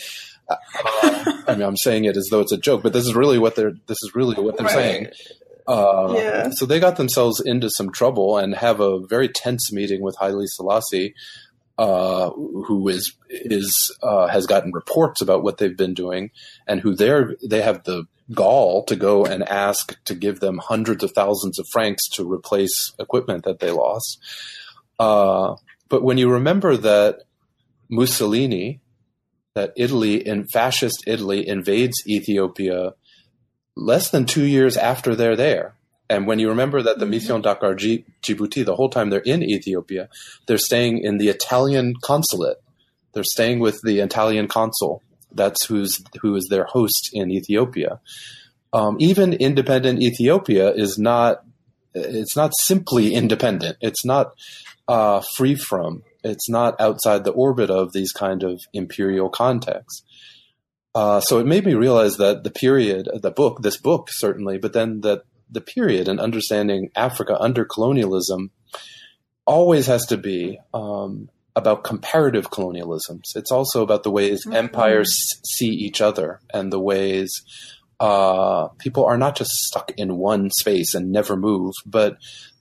I'm saying it as though it's a joke, but this is really what they're saying. So they got themselves into some trouble and have a very tense meeting with Haile Selassie, who has gotten reports about what they've been doing, and who they have the gall to go and ask to give them hundreds of thousands of francs to replace equipment that they lost. But when you remember that Mussolini, that fascist Italy invades Ethiopia less than 2 years after they're there. And when you remember that the Mission Dakar Djibouti, the whole time they're in Ethiopia, they're staying in the Italian consulate. They're staying with the Italian consul. That's who is their host in Ethiopia. Even independent Ethiopia it's not simply independent. It's not free from. It's not outside the orbit of these kind of imperial contexts. So it made me realize that this book certainly, but then that the period and understanding Africa under colonialism always has to be about comparative colonialisms. It's also about the ways empires see each other and the ways people are not just stuck in one space and never move, but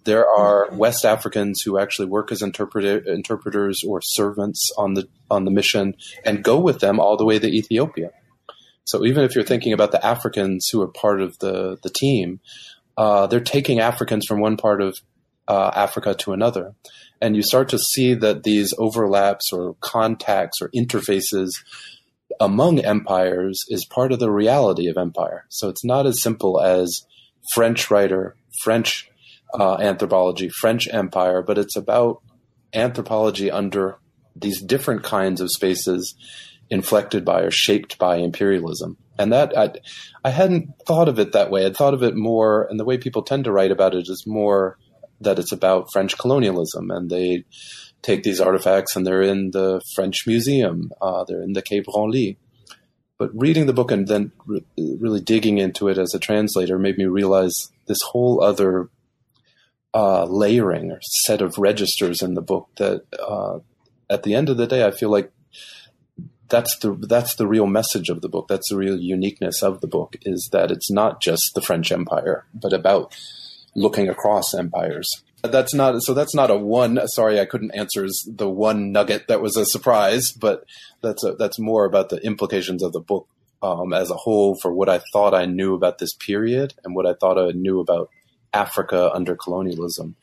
There are West Africans who actually work as interpreters or servants on the mission and go with them all the way to Ethiopia. So even if you're thinking about the Africans who are part of the team, they're taking Africans from one part of Africa to another. And you start to see that these overlaps or contacts or interfaces among empires is part of the reality of empire. So it's not as simple as French writer, French anthropology, French empire, but it's about anthropology under these different kinds of spaces inflected by or shaped by imperialism. And that I hadn't thought of it that way. I'd thought of it more, and the way people tend to write about it is more that it's about French colonialism, and they take these artifacts and they're in the French Museum, they're in the Quai Branly. But reading the book and then really digging into it as a translator made me realize this whole other layering or set of registers in the book that at the end of the day, I feel like that's the real message of the book. That's the real uniqueness of the book, is that it's not just the French Empire, but about looking across empires. That's not a one. Sorry, I couldn't answer the one nugget that was a surprise, but that's more about the implications of the book as a whole for what I thought I knew about this period and what I thought I knew about Africa under colonialism.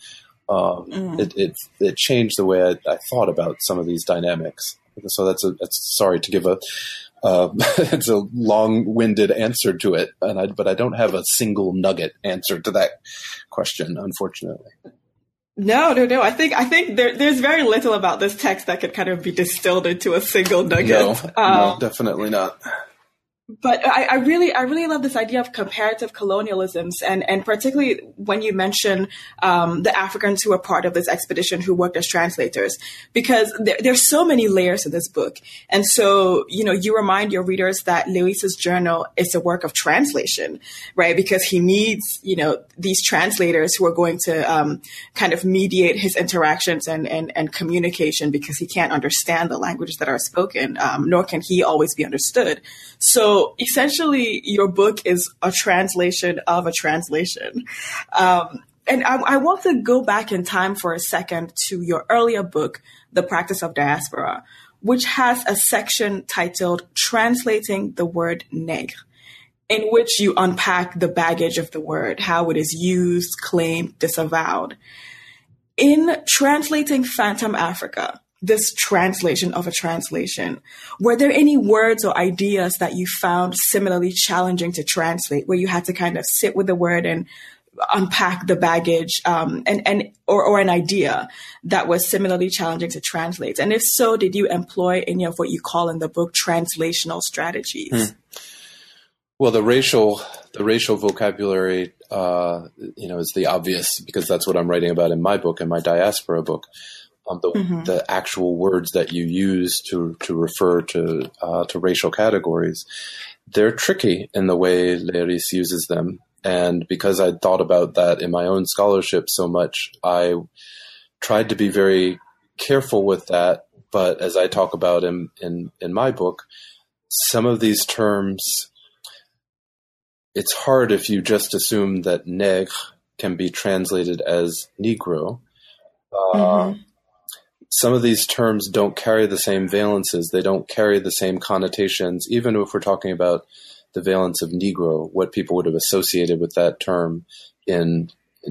It changed the way I thought about some of these dynamics. So that's sorry to give it's a long-winded answer to it, but I don't have a single nugget answer to that question, unfortunately. No. I think there's very little about this text that could kind of be distilled into a single nugget. No, definitely not. But I really love this idea of comparative colonialisms, and particularly when you mention the Africans who were part of this expedition who worked as translators, because there's so many layers to this book. And so, you remind your readers that Lewis's journal is a work of translation, right? Because he needs, these translators who are going to kind of mediate his interactions and communication, because he can't understand the languages that are spoken, nor can he always be understood. So essentially, your book is a translation of a translation. And I want to go back in time for a second to your earlier book, The Practice of Diaspora, which has a section titled Translating the Word Nègre, in which you unpack the baggage of the word, how it is used, claimed, disavowed. In translating Phantom Africa, this translation of a translation, were there any words or ideas that you found similarly challenging to translate, where you had to kind of sit with the word and unpack the baggage, or an idea that was similarly challenging to translate? And if so, did you employ any of what you call in the book translational strategies? Well, the racial vocabulary, is the obvious, because that's what I'm writing about in my book, in my diaspora book. The actual words that you use to refer to racial categories, they're tricky in the way Leiris uses them. And because I'd thought about that in my own scholarship so much, I tried to be very careful with that. But as I talk about in my book, some of these terms, it's hard if you just assume that nègre can be translated as Negro. Some of these terms don't carry the same valences. They don't carry the same connotations, even if we're talking about the valence of Negro, what people would have associated with that term in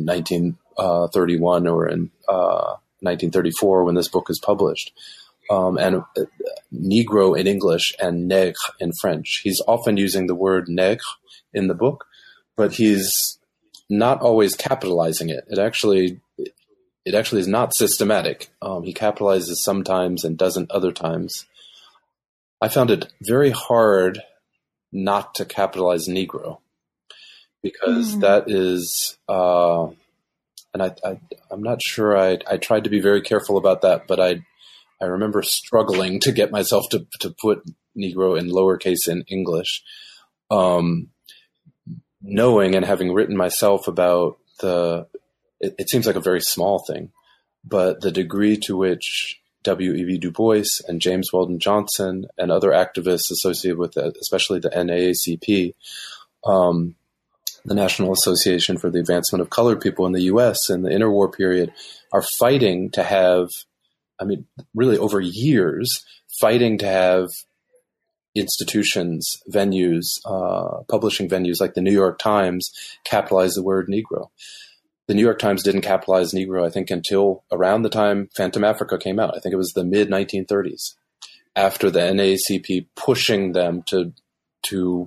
1931 or in 1934 when this book is published. And Negro in English and nègre in French. He's often using the word nègre in the book, but he's not always capitalizing it. It actually is not systematic. He capitalizes sometimes and doesn't other times. I found it very hard not to capitalize Negro, because that is, and I'm not sure. I tried to be very careful about that, but I remember struggling to get myself to put Negro in lowercase in English, knowing and having written myself about it seems like a very small thing, but the degree to which W.E.B. Du Bois and James Weldon Johnson and other activists associated with that, especially the NAACP, the National Association for the Advancement of Colored People in the U.S. in the interwar period, are fighting to have, really over years, fighting to have institutions, venues, publishing venues like the New York Times capitalize the word Negro. The New York Times didn't capitalize Negro, I think, until around the time Phantom Africa came out. I think it was the mid-1930s, after the NAACP pushing them to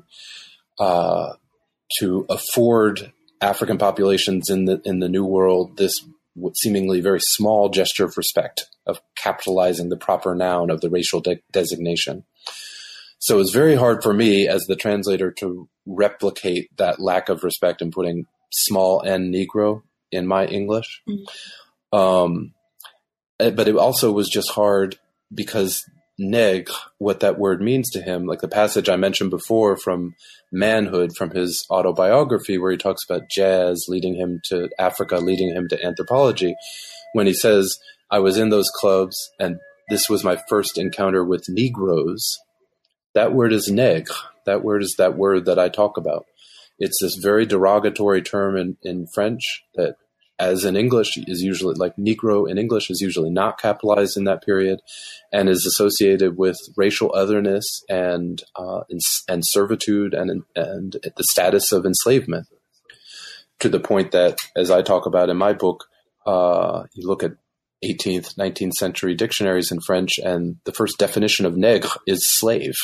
afford African populations in the New World this seemingly very small gesture of respect, of capitalizing the proper noun of the racial designation. So it's very hard for me as the translator to replicate that lack of respect and putting small n Negro in my English. But it also was just hard because nègre, what that word means to him, like the passage I mentioned before from Manhood, from his autobiography, where he talks about jazz leading him to Africa, leading him to anthropology, when he says, I was in those clubs and this was my first encounter with Negroes. That word is nègre. That word is that word that I talk about. It's this very derogatory term in French that, as in English, is usually, like Negro in English, is usually not capitalized in that period and is associated with racial otherness and servitude and the status of enslavement, to the point that, as I talk about in my book, you look at 18th, 19th century dictionaries in French, and the first definition of nègre is slave.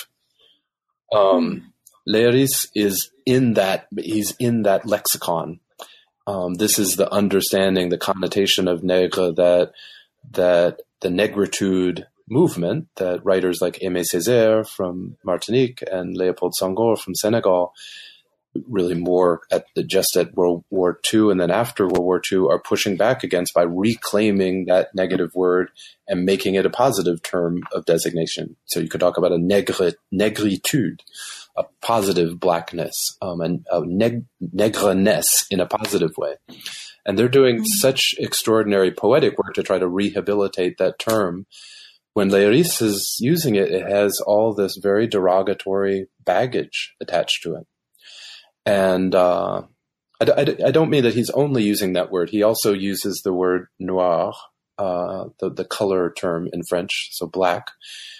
Leiris is in that, he's in that lexicon. This is the understanding, the connotation of nègre that the negritude movement that writers like Aimé Césaire from Martinique and Léopold Senghor from Senegal, really more just at World War II and then after World War II, are pushing back against by reclaiming that negative word and making it a positive term of designation. So you could talk about a negritude, a positive blackness, and a negreness in a positive way. And they're doing such extraordinary poetic work to try to rehabilitate that term. When Leiris is using it, it has all this very derogatory baggage attached to it. And I don't mean that he's only using that word. He also uses the word noir, the color term in French, so black.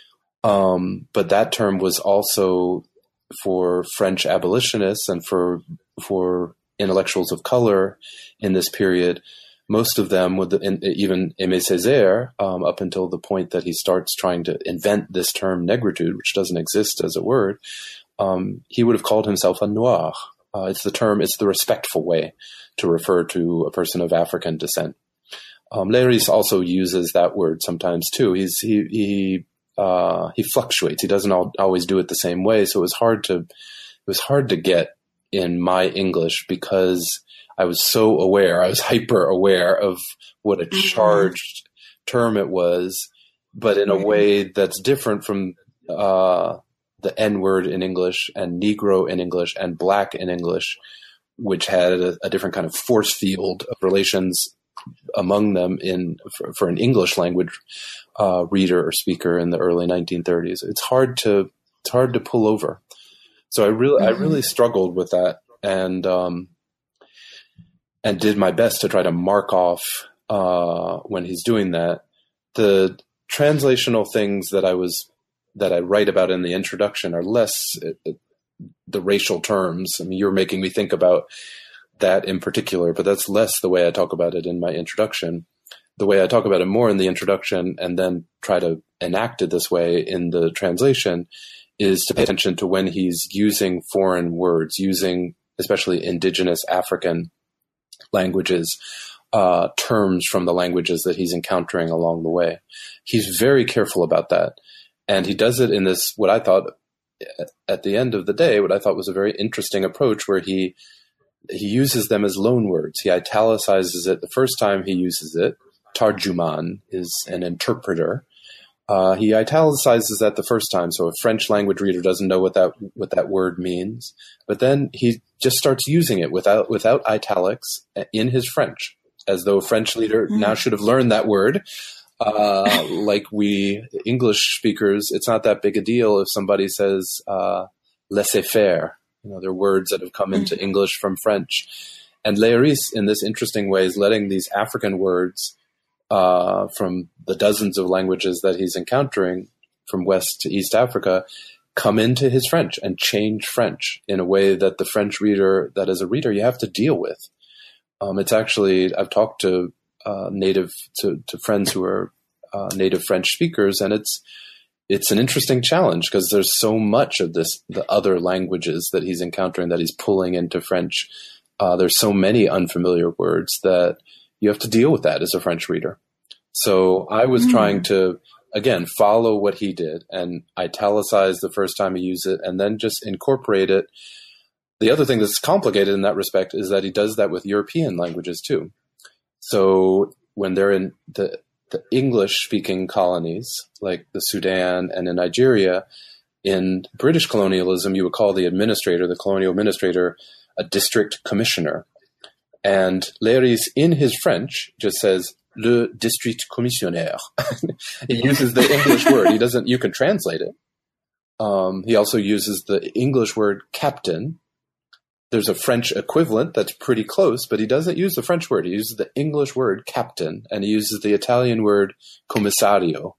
But that term was also for French abolitionists and for intellectuals of color in this period. Most of them, even Aimé Césaire, up until the point that he starts trying to invent this term negritude, which doesn't exist as a word, he would have called himself a noir. It's the respectful way to refer to a person of African descent. Leiris also uses that word sometimes too. He fluctuates. He doesn't always do it the same way. So it was hard to get in my English because I was hyper aware of what a charged term it was, but in a way that's different from the N-word in English and Negro in English and Black in English, which had a different kind of force field of relations among them for an English language reader or speaker in the early 1930s. It's hard to pull over. So I really struggled with that and did my best to try to mark off when he's doing that. The translational things that I write about in the introduction are less the racial terms. I mean, you're making me think about that in particular, but that's less the way I talk about it in my introduction. The way I talk about it more in the introduction and then try to enact it this way in the translation is to pay attention to when he's using foreign words, using especially indigenous African languages, terms from the languages that he's encountering along the way. He's very careful about that. And he does it in this, what I thought, at the end of the day, what I thought was a very interesting approach where he uses them as loan words. He italicizes it the first time he uses it. Tarjuman is an interpreter. He italicizes that the first time, so a French language reader doesn't know what that word means. But then he just starts using it without italics in his French, as though a French leader now should have learned that word. Like we English speakers, it's not that big a deal if somebody says laissez-faire, They're words that have come into English from French. And Leiris, in this interesting way, is letting these African words from the dozens of languages that he's encountering from West to East Africa come into his French and change French in a way that the French reader, that as a reader, you have to deal with. It's actually, I've talked to to friends who are native French speakers, and it's an interesting challenge because there's so much of the other languages that he's encountering that he's pulling into French. There's so many unfamiliar words that you have to deal with that as a French reader. So I was trying to, again, follow what he did and italicize the first time he used it and then just incorporate it. The other thing that's complicated in that respect is that he does that with European languages too. So when they're in the English-speaking colonies, like the Sudan and in Nigeria, in British colonialism, you would call the colonial administrator, a district commissioner. And Leiris, in his French, just says, le district commissionnaire. He uses the English word. You can translate it. He also uses the English word captain. There's a French equivalent that's pretty close, but he doesn't use the French word. He uses the English word captain, and he uses the Italian word commissario,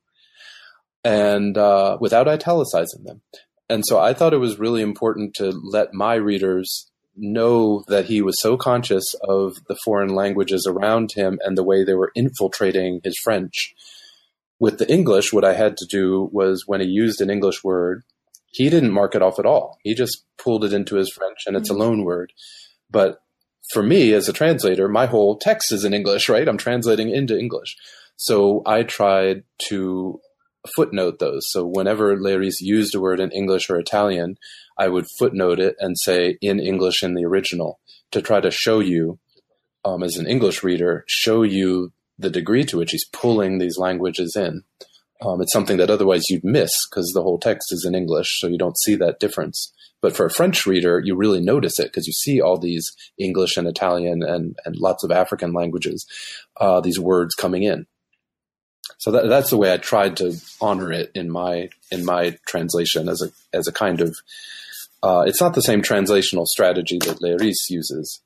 and without italicizing them. And so I thought it was really important to let my readers know that he was so conscious of the foreign languages around him and the way they were infiltrating his French. With the English, what I had to do was when he used an English word, he didn't mark it off at all. He just pulled it into his French, and it's a loan word. But for me, as a translator, my whole text is in English, right? I'm translating into English. So I tried to footnote those. So whenever Leiris used a word in English or Italian, I would footnote it and say in English in the original to try to show you, as an English reader, show you the degree to which he's pulling these languages in. It's something that otherwise you'd miss because the whole text is in English, so you don't see that difference. But for a French reader, you really notice it because you see all these English and Italian and lots of African languages, these words coming in. So that's the way I tried to honor it in my translation as a kind of. It's not the same translational strategy that Leiris uses.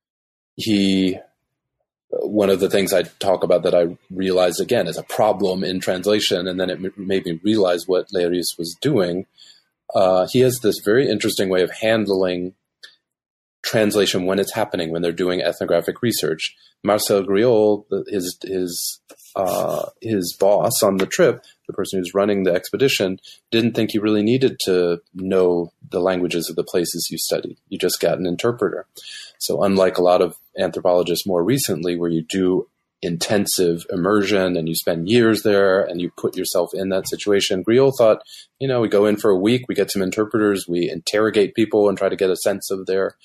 One of the things I talk about that I realized, again, is a problem in translation, and then it made me realize what Leiris was doing. He has this very interesting way of handling translation when it's happening, when they're doing ethnographic research. Marcel Griaule, his boss on the trip, the person who's running the expedition, didn't think you really needed to know the languages of the places you studied. You just got an interpreter. So unlike a lot of anthropologists more recently, where you do intensive immersion and you spend years there and you put yourself in that situation, Griaule thought, we go in for a week, we get some interpreters, we interrogate people and try to get a sense of their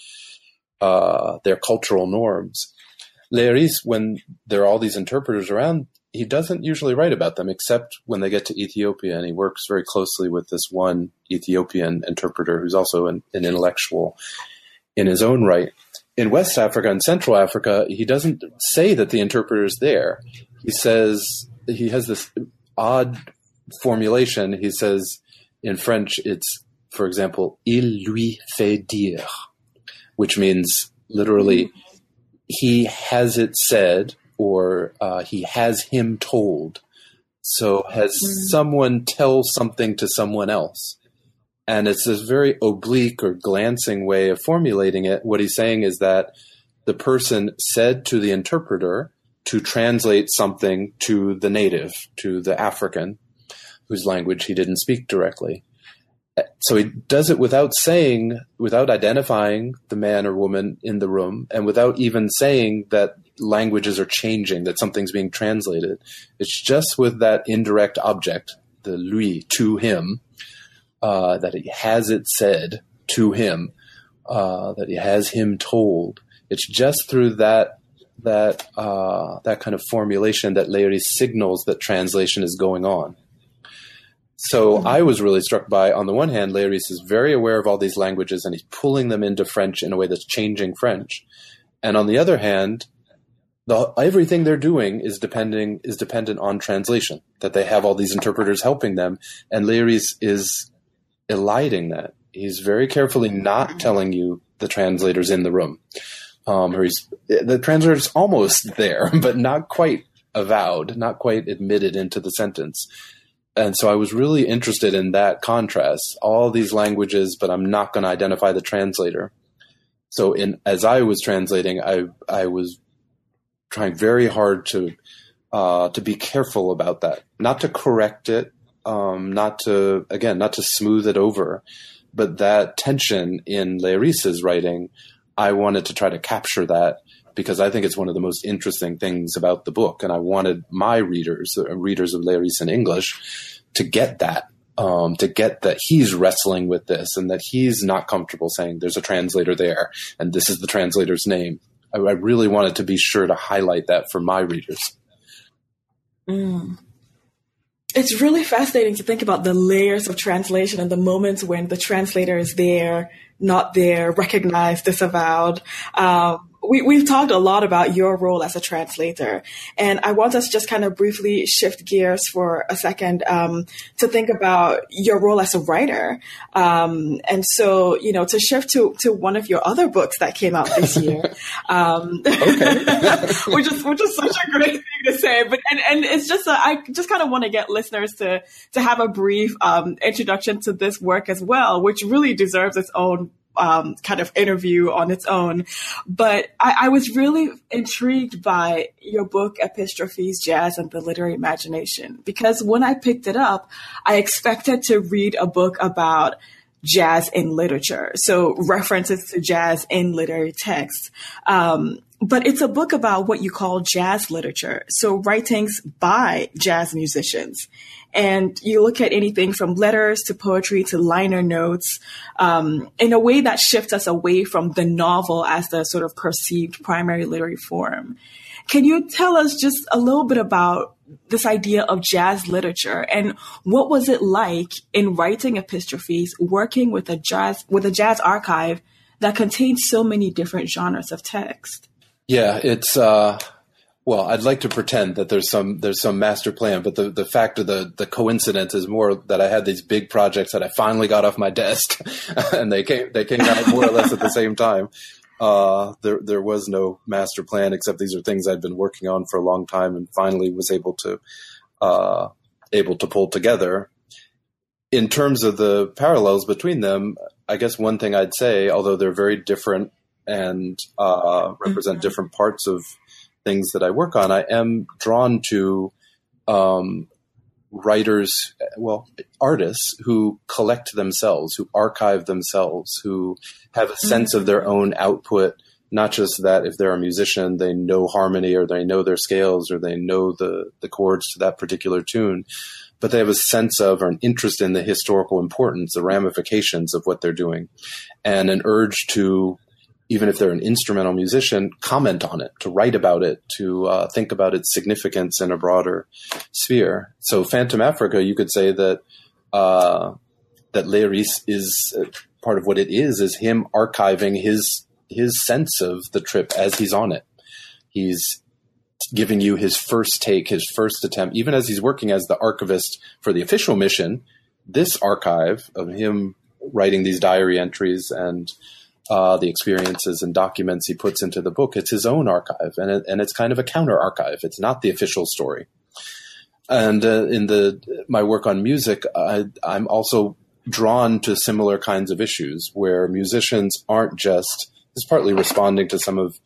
cultural norms. Leiris, when there are all these interpreters around, he doesn't usually write about them except when they get to Ethiopia, and he works very closely with this one Ethiopian interpreter who's also an intellectual in his own right. In West Africa and Central Africa, he doesn't say that the interpreter is there. He says, he has this odd formulation. He says in French, it's, for example, il lui fait dire, which means literally he has it said, or he has him told. So has someone tell something to someone else. And it's this very oblique or glancing way of formulating it. What he's saying is that the person said to the interpreter to translate something to the native, to the African, whose language he didn't speak directly. So he does it without identifying the man or woman in the room, and without even saying that languages are changing, that something's being translated. It's just with that indirect object, the lui, to him, that he has it said to him, that he has him told. It's just through that kind of formulation that Leiris signals that translation is going on. So I was really struck by, on the one hand, Leiris is very aware of all these languages and he's pulling them into French in a way that's changing French. And on the other hand, everything they're doing is dependent on translation, that they have all these interpreters helping them. And Leiris is eliding that. He's very carefully not telling you the translator's in the room. Or the translator's almost there, but not quite avowed, not quite admitted into the sentence. And so I was really interested in that contrast. All these languages, but I'm not going to identify the translator. So as I was translating, I was trying very hard to be careful about that, not to correct it, not to smooth it over, but that tension in Leiris's writing, I wanted to try to capture that because I think it's one of the most interesting things about the book. And I wanted my readers of Leiris in English to get that he's wrestling with this and that he's not comfortable saying there's a translator there and this is the translator's name. I really wanted to be sure to highlight that for my readers. It's really fascinating to think about the layers of translation and the moments when the translator is there, not there, recognized, disavowed. We've talked a lot about your role as a translator, and I want us to just kind of briefly shift gears for a second to think about your role as a writer. And so, to shift to one of your other books that came out this year, which is such a great thing to say. But and it's just I just kind of want to get listeners to have a brief introduction to this work as well, which really deserves its own kind of interview on its own. But I was really intrigued by your book, Epistrophes, Jazz and the Literary Imagination, because when I picked it up, I expected to read a book about jazz in literature, so references to jazz in literary texts. But it's a book about what you call jazz literature, so writings by jazz musicians. And you look at anything from letters to poetry to liner notes in a way that shifts us away from the novel as the sort of perceived primary literary form. Can you tell us just a little bit about this idea of jazz literature and what was it like in writing Epistrophes, working with a jazz archive that contains so many different genres of text? Yeah, it's well, I'd like to pretend that there's some master plan, but the fact of the coincidence is more that I had these big projects that I finally got off my desk, and they came out more or less at the same time. There was no master plan, except these are things I'd been working on for a long time, and finally was able to pull together. In terms of the parallels between them, I guess one thing I'd say, although they're very different and represent different parts of things that I work on, I am drawn to artists who collect themselves, who archive themselves, who have a sense of their own output, not just that if they're a musician, they know harmony or they know their scales or they know the chords to that particular tune, but they have a sense of or an interest in the historical importance, the ramifications of what they're doing, and an urge to, even if they're an instrumental musician, comment on it, to write about it, to think about its significance in a broader sphere. So Phantom Africa, you could say that that Leiris is part of what it is him archiving his sense of the trip as he's on it. He's giving you his first take, his first attempt, even as he's working as the archivist for the official mission. This archive of him writing these diary entries and the experiences and documents he puts into the book, it's his own archive, and it's kind of a counter archive. It's not the official story. And in my work on music, I'm also drawn to similar kinds of issues where musicians aren't just, it's partly responding to some of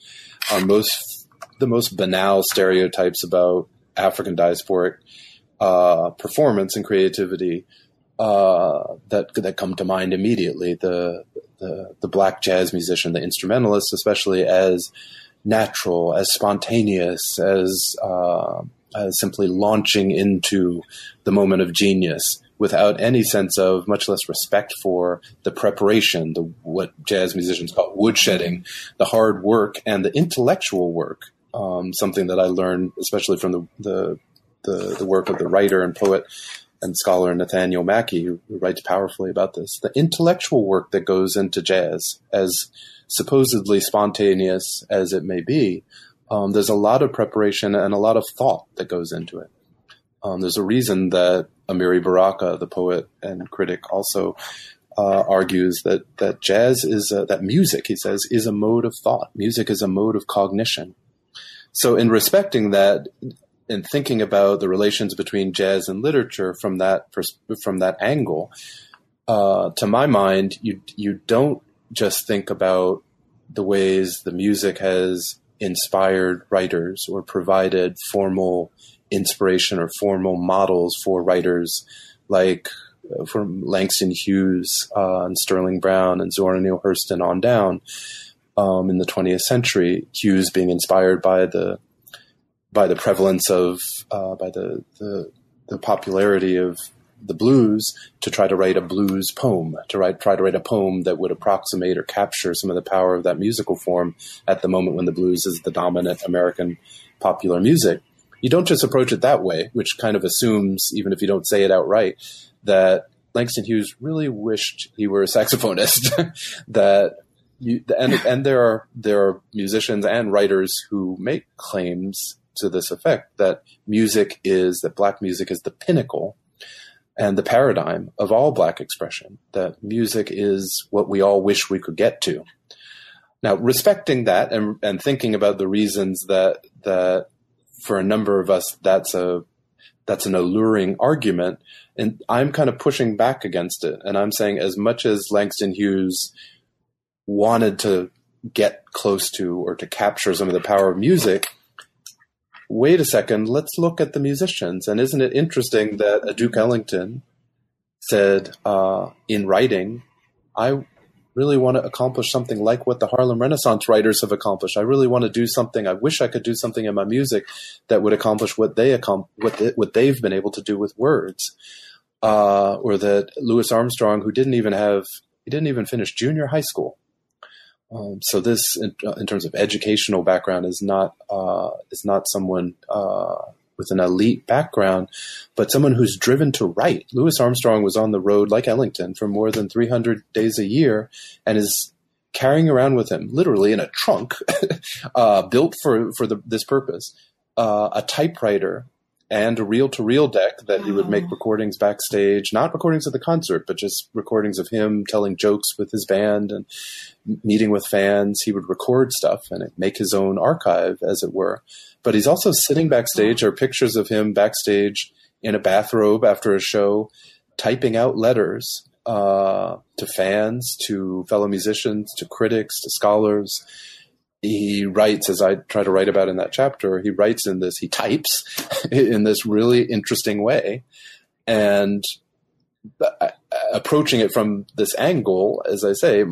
the most banal stereotypes about African diasporic performance and creativity that come to mind immediately. The black jazz musician, the instrumentalist, especially, as natural, as spontaneous, as simply launching into the moment of genius without any sense of, much less respect for, the preparation, what jazz musicians call woodshedding, the hard work and the intellectual work. Something that I learned, especially from the work of the writer and poet and scholar Nathaniel Mackey, who writes powerfully about this. The intellectual work that goes into jazz, as supposedly spontaneous as it may be, there's a lot of preparation and a lot of thought that goes into it. There's a reason that Amiri Baraka, the poet and critic, also argues that jazz is that music, he says, is a mode of thought. Music is a mode of cognition. So in respecting that and thinking about the relations between jazz and literature from that angle, to my mind, you don't just think about the ways the music has inspired writers or provided formal inspiration or formal models for writers like from Langston Hughes and Sterling Brown and Zora Neale Hurston on down in the 20th century. Hughes being inspired by the prevalence of by the popularity of the blues to try to write a blues poem, try to write a poem that would approximate or capture some of the power of that musical form at the moment when the blues is the dominant American popular music. You don't just approach it that way, which kind of assumes, even if you don't say it outright, that Langston Hughes really wished he were a saxophonist. And there are musicians and writers who make claims to this effect that Black music is the pinnacle and the paradigm of all Black expression, that music is what we all wish we could get to. Now, respecting that and thinking about the reasons that for a number of us, that's an alluring argument, and I'm kind of pushing back against it. And I'm saying, as much as Langston Hughes wanted to get close to or to capture some of the power of music, wait a second, let's look at the musicians. And isn't it interesting that Duke Ellington said in writing, I really want to accomplish something like what the Harlem Renaissance writers have accomplished. I really want to do something. I wish I could do something in my music that would accomplish what they've been able to do with words. Or that Louis Armstrong, who didn't even finish junior high school. So this, in terms of educational background, is not someone with an elite background, but someone who's driven to write. Louis Armstrong was on the road, like Ellington, for more than 300 days a year, and is carrying around with him, literally in a trunk, built for this purpose, a typewriter and a reel-to-reel deck that he would make recordings backstage, not recordings of the concert, but just recordings of him telling jokes with his band and meeting with fans. He would record stuff and make his own archive, as it were. But he's also sitting backstage, or pictures of him backstage in a bathrobe after a show, typing out letters to fans, to fellow musicians, to critics, to scholars. He writes, as I try to write about in that chapter, he types in this really interesting way. And approaching it from this angle, as I say,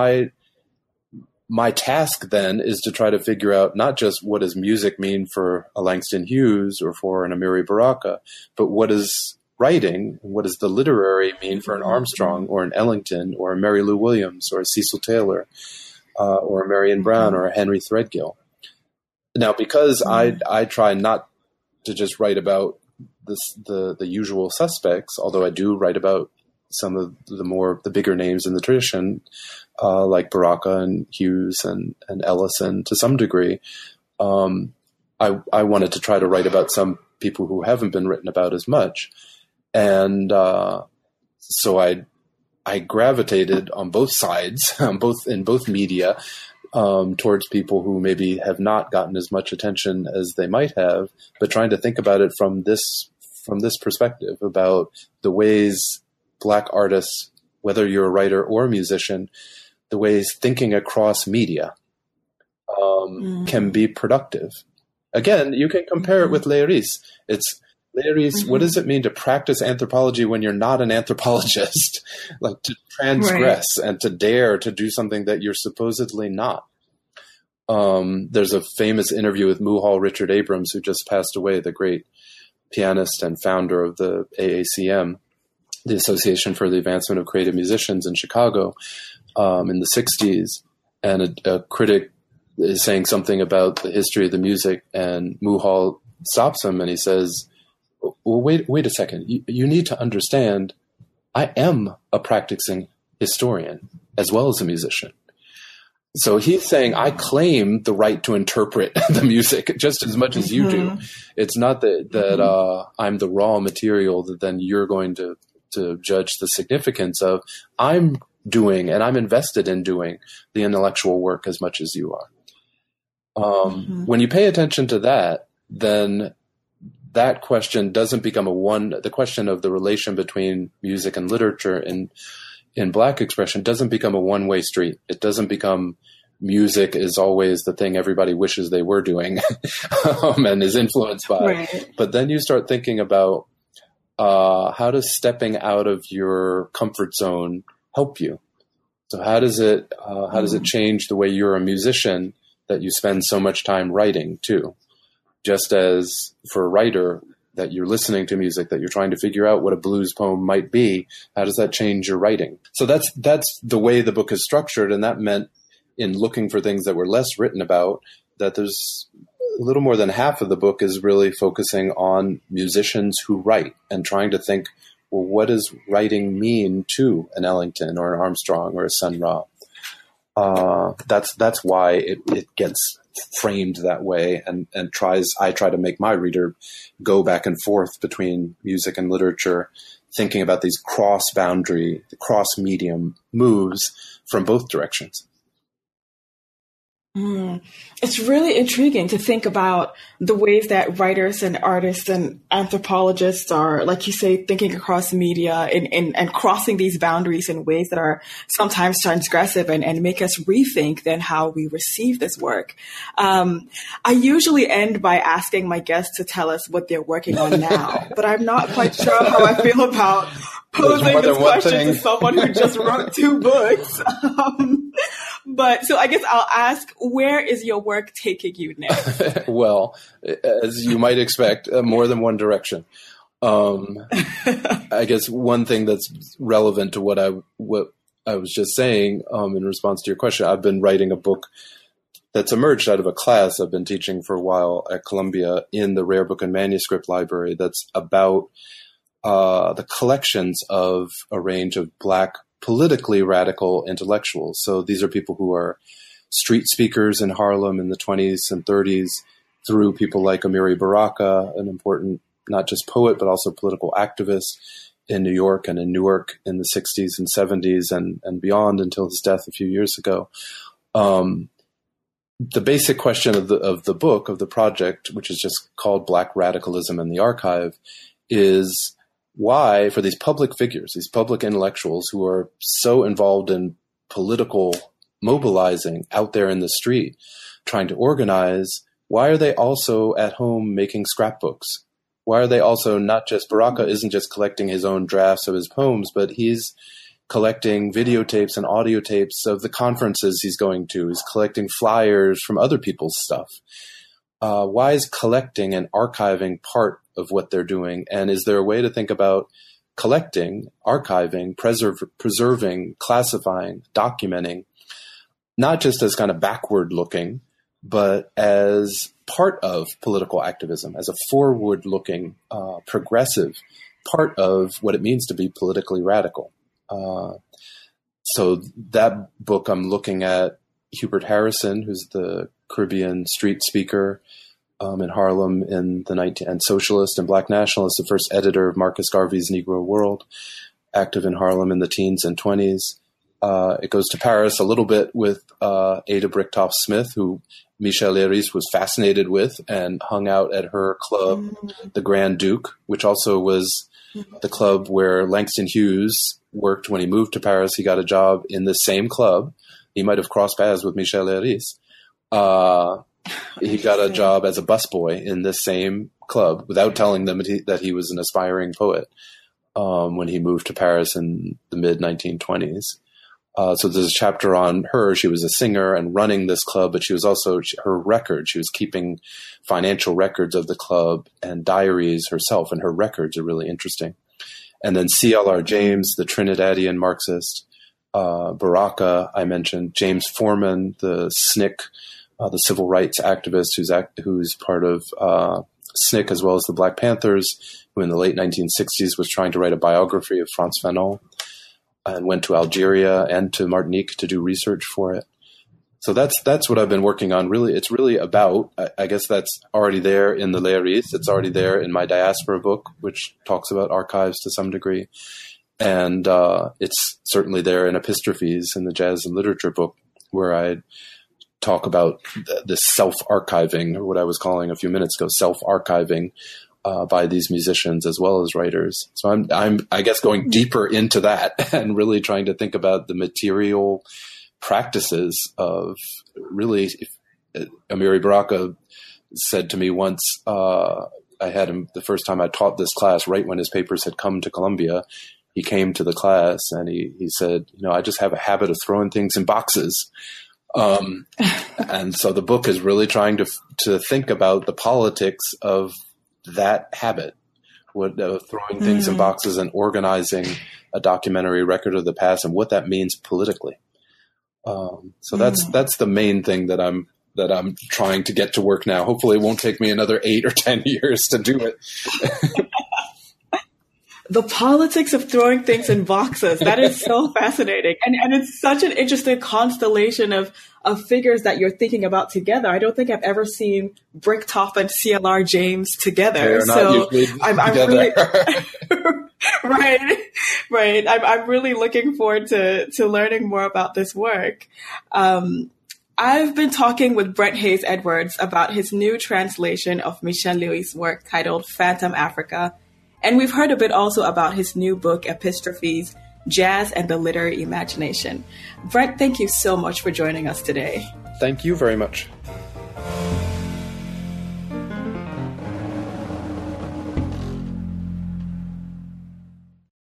my task then is to try to figure out not just what does music mean for a Langston Hughes or for an Amiri Baraka, but what does writing, what does the literary mean for an Armstrong or an Ellington or a Mary Lou Williams or a Cecil Taylor, or a Marion Brown or a Henry Threadgill. Now, because I try not to just write about the usual suspects, although I do write about some of the bigger names in the tradition, like Baraka and Hughes and Ellison to some degree, I wanted to try to write about some people who haven't been written about as much. And so I gravitated on both sides, in both media, towards people who maybe have not gotten as much attention as they might have, but trying to think about it from this perspective, about the ways Black artists, whether you're a writer or a musician, the ways thinking across media can be productive. Again, you can compare it with Leiris. What does it mean to practice anthropology when you're not an anthropologist? Like to transgress and to dare to do something that you're supposedly not. There's a famous interview with Muhal Richard Abrams, who just passed away, the great pianist and founder of the AACM, the Association for the Advancement of Creative Musicians in Chicago, in the 60s. And a critic is saying something about the history of the music, and Muhal stops him and he says, well, wait a second. You need to understand, I am a practicing historian as well as a musician. So he's saying, I claim the right to interpret the music just as much as you do. It's not that I'm the raw material that then you're going to to judge the significance of I'm doing and I'm invested in doing the intellectual work as much as you are. When you pay attention to that, then that question doesn't become the question of the relation between music and literature in Black expression doesn't become a one-way street. It doesn't become music is always the thing everybody wishes they were doing and is influenced by. Right. But then you start thinking about how does stepping out of your comfort zone help you? So how does it change the way you're a musician that you spend so much time writing too? Just as for a writer that you're listening to music, that you're trying to figure out what a blues poem might be, how does that change your writing? So that's the way the book is structured. And that meant in looking for things that were less written about, that there's a little more than half of the book is really focusing on musicians who write and trying to think, well, what does writing mean to an Ellington or an Armstrong or a Sun Ra? That's why it gets framed that way, and I try to make my reader go back and forth between music and literature, thinking about these cross-boundary, cross-medium moves from both directions. It's really intriguing to think about the ways that writers and artists and anthropologists are, like you say, thinking across media and crossing these boundaries in ways that are sometimes transgressive and make us rethink then how we receive this work. I usually end by asking my guests to tell us what they're working on now, but I'm not quite sure how I feel about posing this question to someone who just wrote 2 books. But so I guess I'll ask, where is your work taking you next? Well, as you might expect, more than one direction. I guess one thing that's relevant to what I was just saying in response to your question, I've been writing a book that's emerged out of a class I've been teaching for a while at Columbia in the Rare Book and Manuscript Library that's about the collections of a range of Black politically radical intellectuals. So these are people who are street speakers in Harlem in the 20s and 30s, through people like Amiri Baraka, an important not just poet, but also political activist in New York and in Newark in the 60s and 70s and beyond until his death a few years ago. The basic question of the book, of the project, which is just called Black Radicalism in the Archive, is why, for these public figures, these public intellectuals who are so involved in political mobilizing out there in the street, trying to organize, why are they also at home making scrapbooks? Why are they also not just, Baraka isn't just collecting his own drafts of his poems, but he's collecting videotapes and audio tapes of the conferences he's going to. He's collecting flyers from other people's stuff. Why is collecting and archiving part of what they're doing? And is there a way to think about collecting, archiving, preserving, classifying, documenting, not just as kind of backward looking, but as part of political activism, as a forward looking, progressive part of what it means to be politically radical? So that book, I'm looking at Hubert Harrison, who's the Caribbean street speaker in Harlem in the and socialist and Black nationalist, the first editor of Marcus Garvey's Negro World, active in Harlem in the teens and 20s. It goes to Paris a little bit with Ada Bricktop Smith, who Michel Leiris was fascinated with and hung out at her club, the Grand Duke, which also was the club where Langston Hughes worked when he moved to Paris. He got a job in the same club. He might have crossed paths with Michel Leiris. He got a job as a busboy in this same club without telling them that he was an aspiring poet when he moved to Paris in the mid-1920s. So there's a chapter on her. She was a singer and running this club, but she was also her record. She was keeping financial records of the club and diaries herself, and her records are really interesting. And then C.L.R. James, the Trinidadian Marxist, Baraka, I mentioned, James Forman, the SNCC, the civil rights activist who's part of SNCC as well as the Black Panthers, who in the late 1960s was trying to write a biography of Frantz Fanon and went to Algeria and to Martinique to do research for it. So that's what I've been working on. Really, it's really about, I guess that's already there in the Leiris. It's already there in my diaspora book, which talks about archives to some degree. And it's certainly there in Epistrophes, in the Jazz and Literature book, where I talk about this self-archiving, or what I was calling a few minutes ago, self-archiving by these musicians as well as writers. So I'm I guess, going deeper into that and really trying to think about the material practices of really. Amiri Baraka said to me once, I had him the first time I taught this class, right when his papers had come to Columbia. He came to the class and he said, I just have a habit of throwing things in boxes. And so the book is really trying to think about the politics of that habit, throwing things in boxes and organizing a documentary record of the past and what that means politically. So that's the main thing that I'm trying to get to work now. Hopefully it won't take me another 8 or 10 years to do it. The politics of throwing things in boxes. That is so fascinating. And it's such an interesting constellation of figures that you're thinking about together. I don't think I've ever seen Bricktop and CLR James together. So I'm really right. I'm really looking forward to learning more about this work. I've been talking with Brent Hayes Edwards about his new translation of Michel Lewis' work titled Phantom Africa. And we've heard a bit also about his new book, Epistrophes, Jazz and the Literary Imagination. Brent, thank you so much for joining us today. Thank you very much.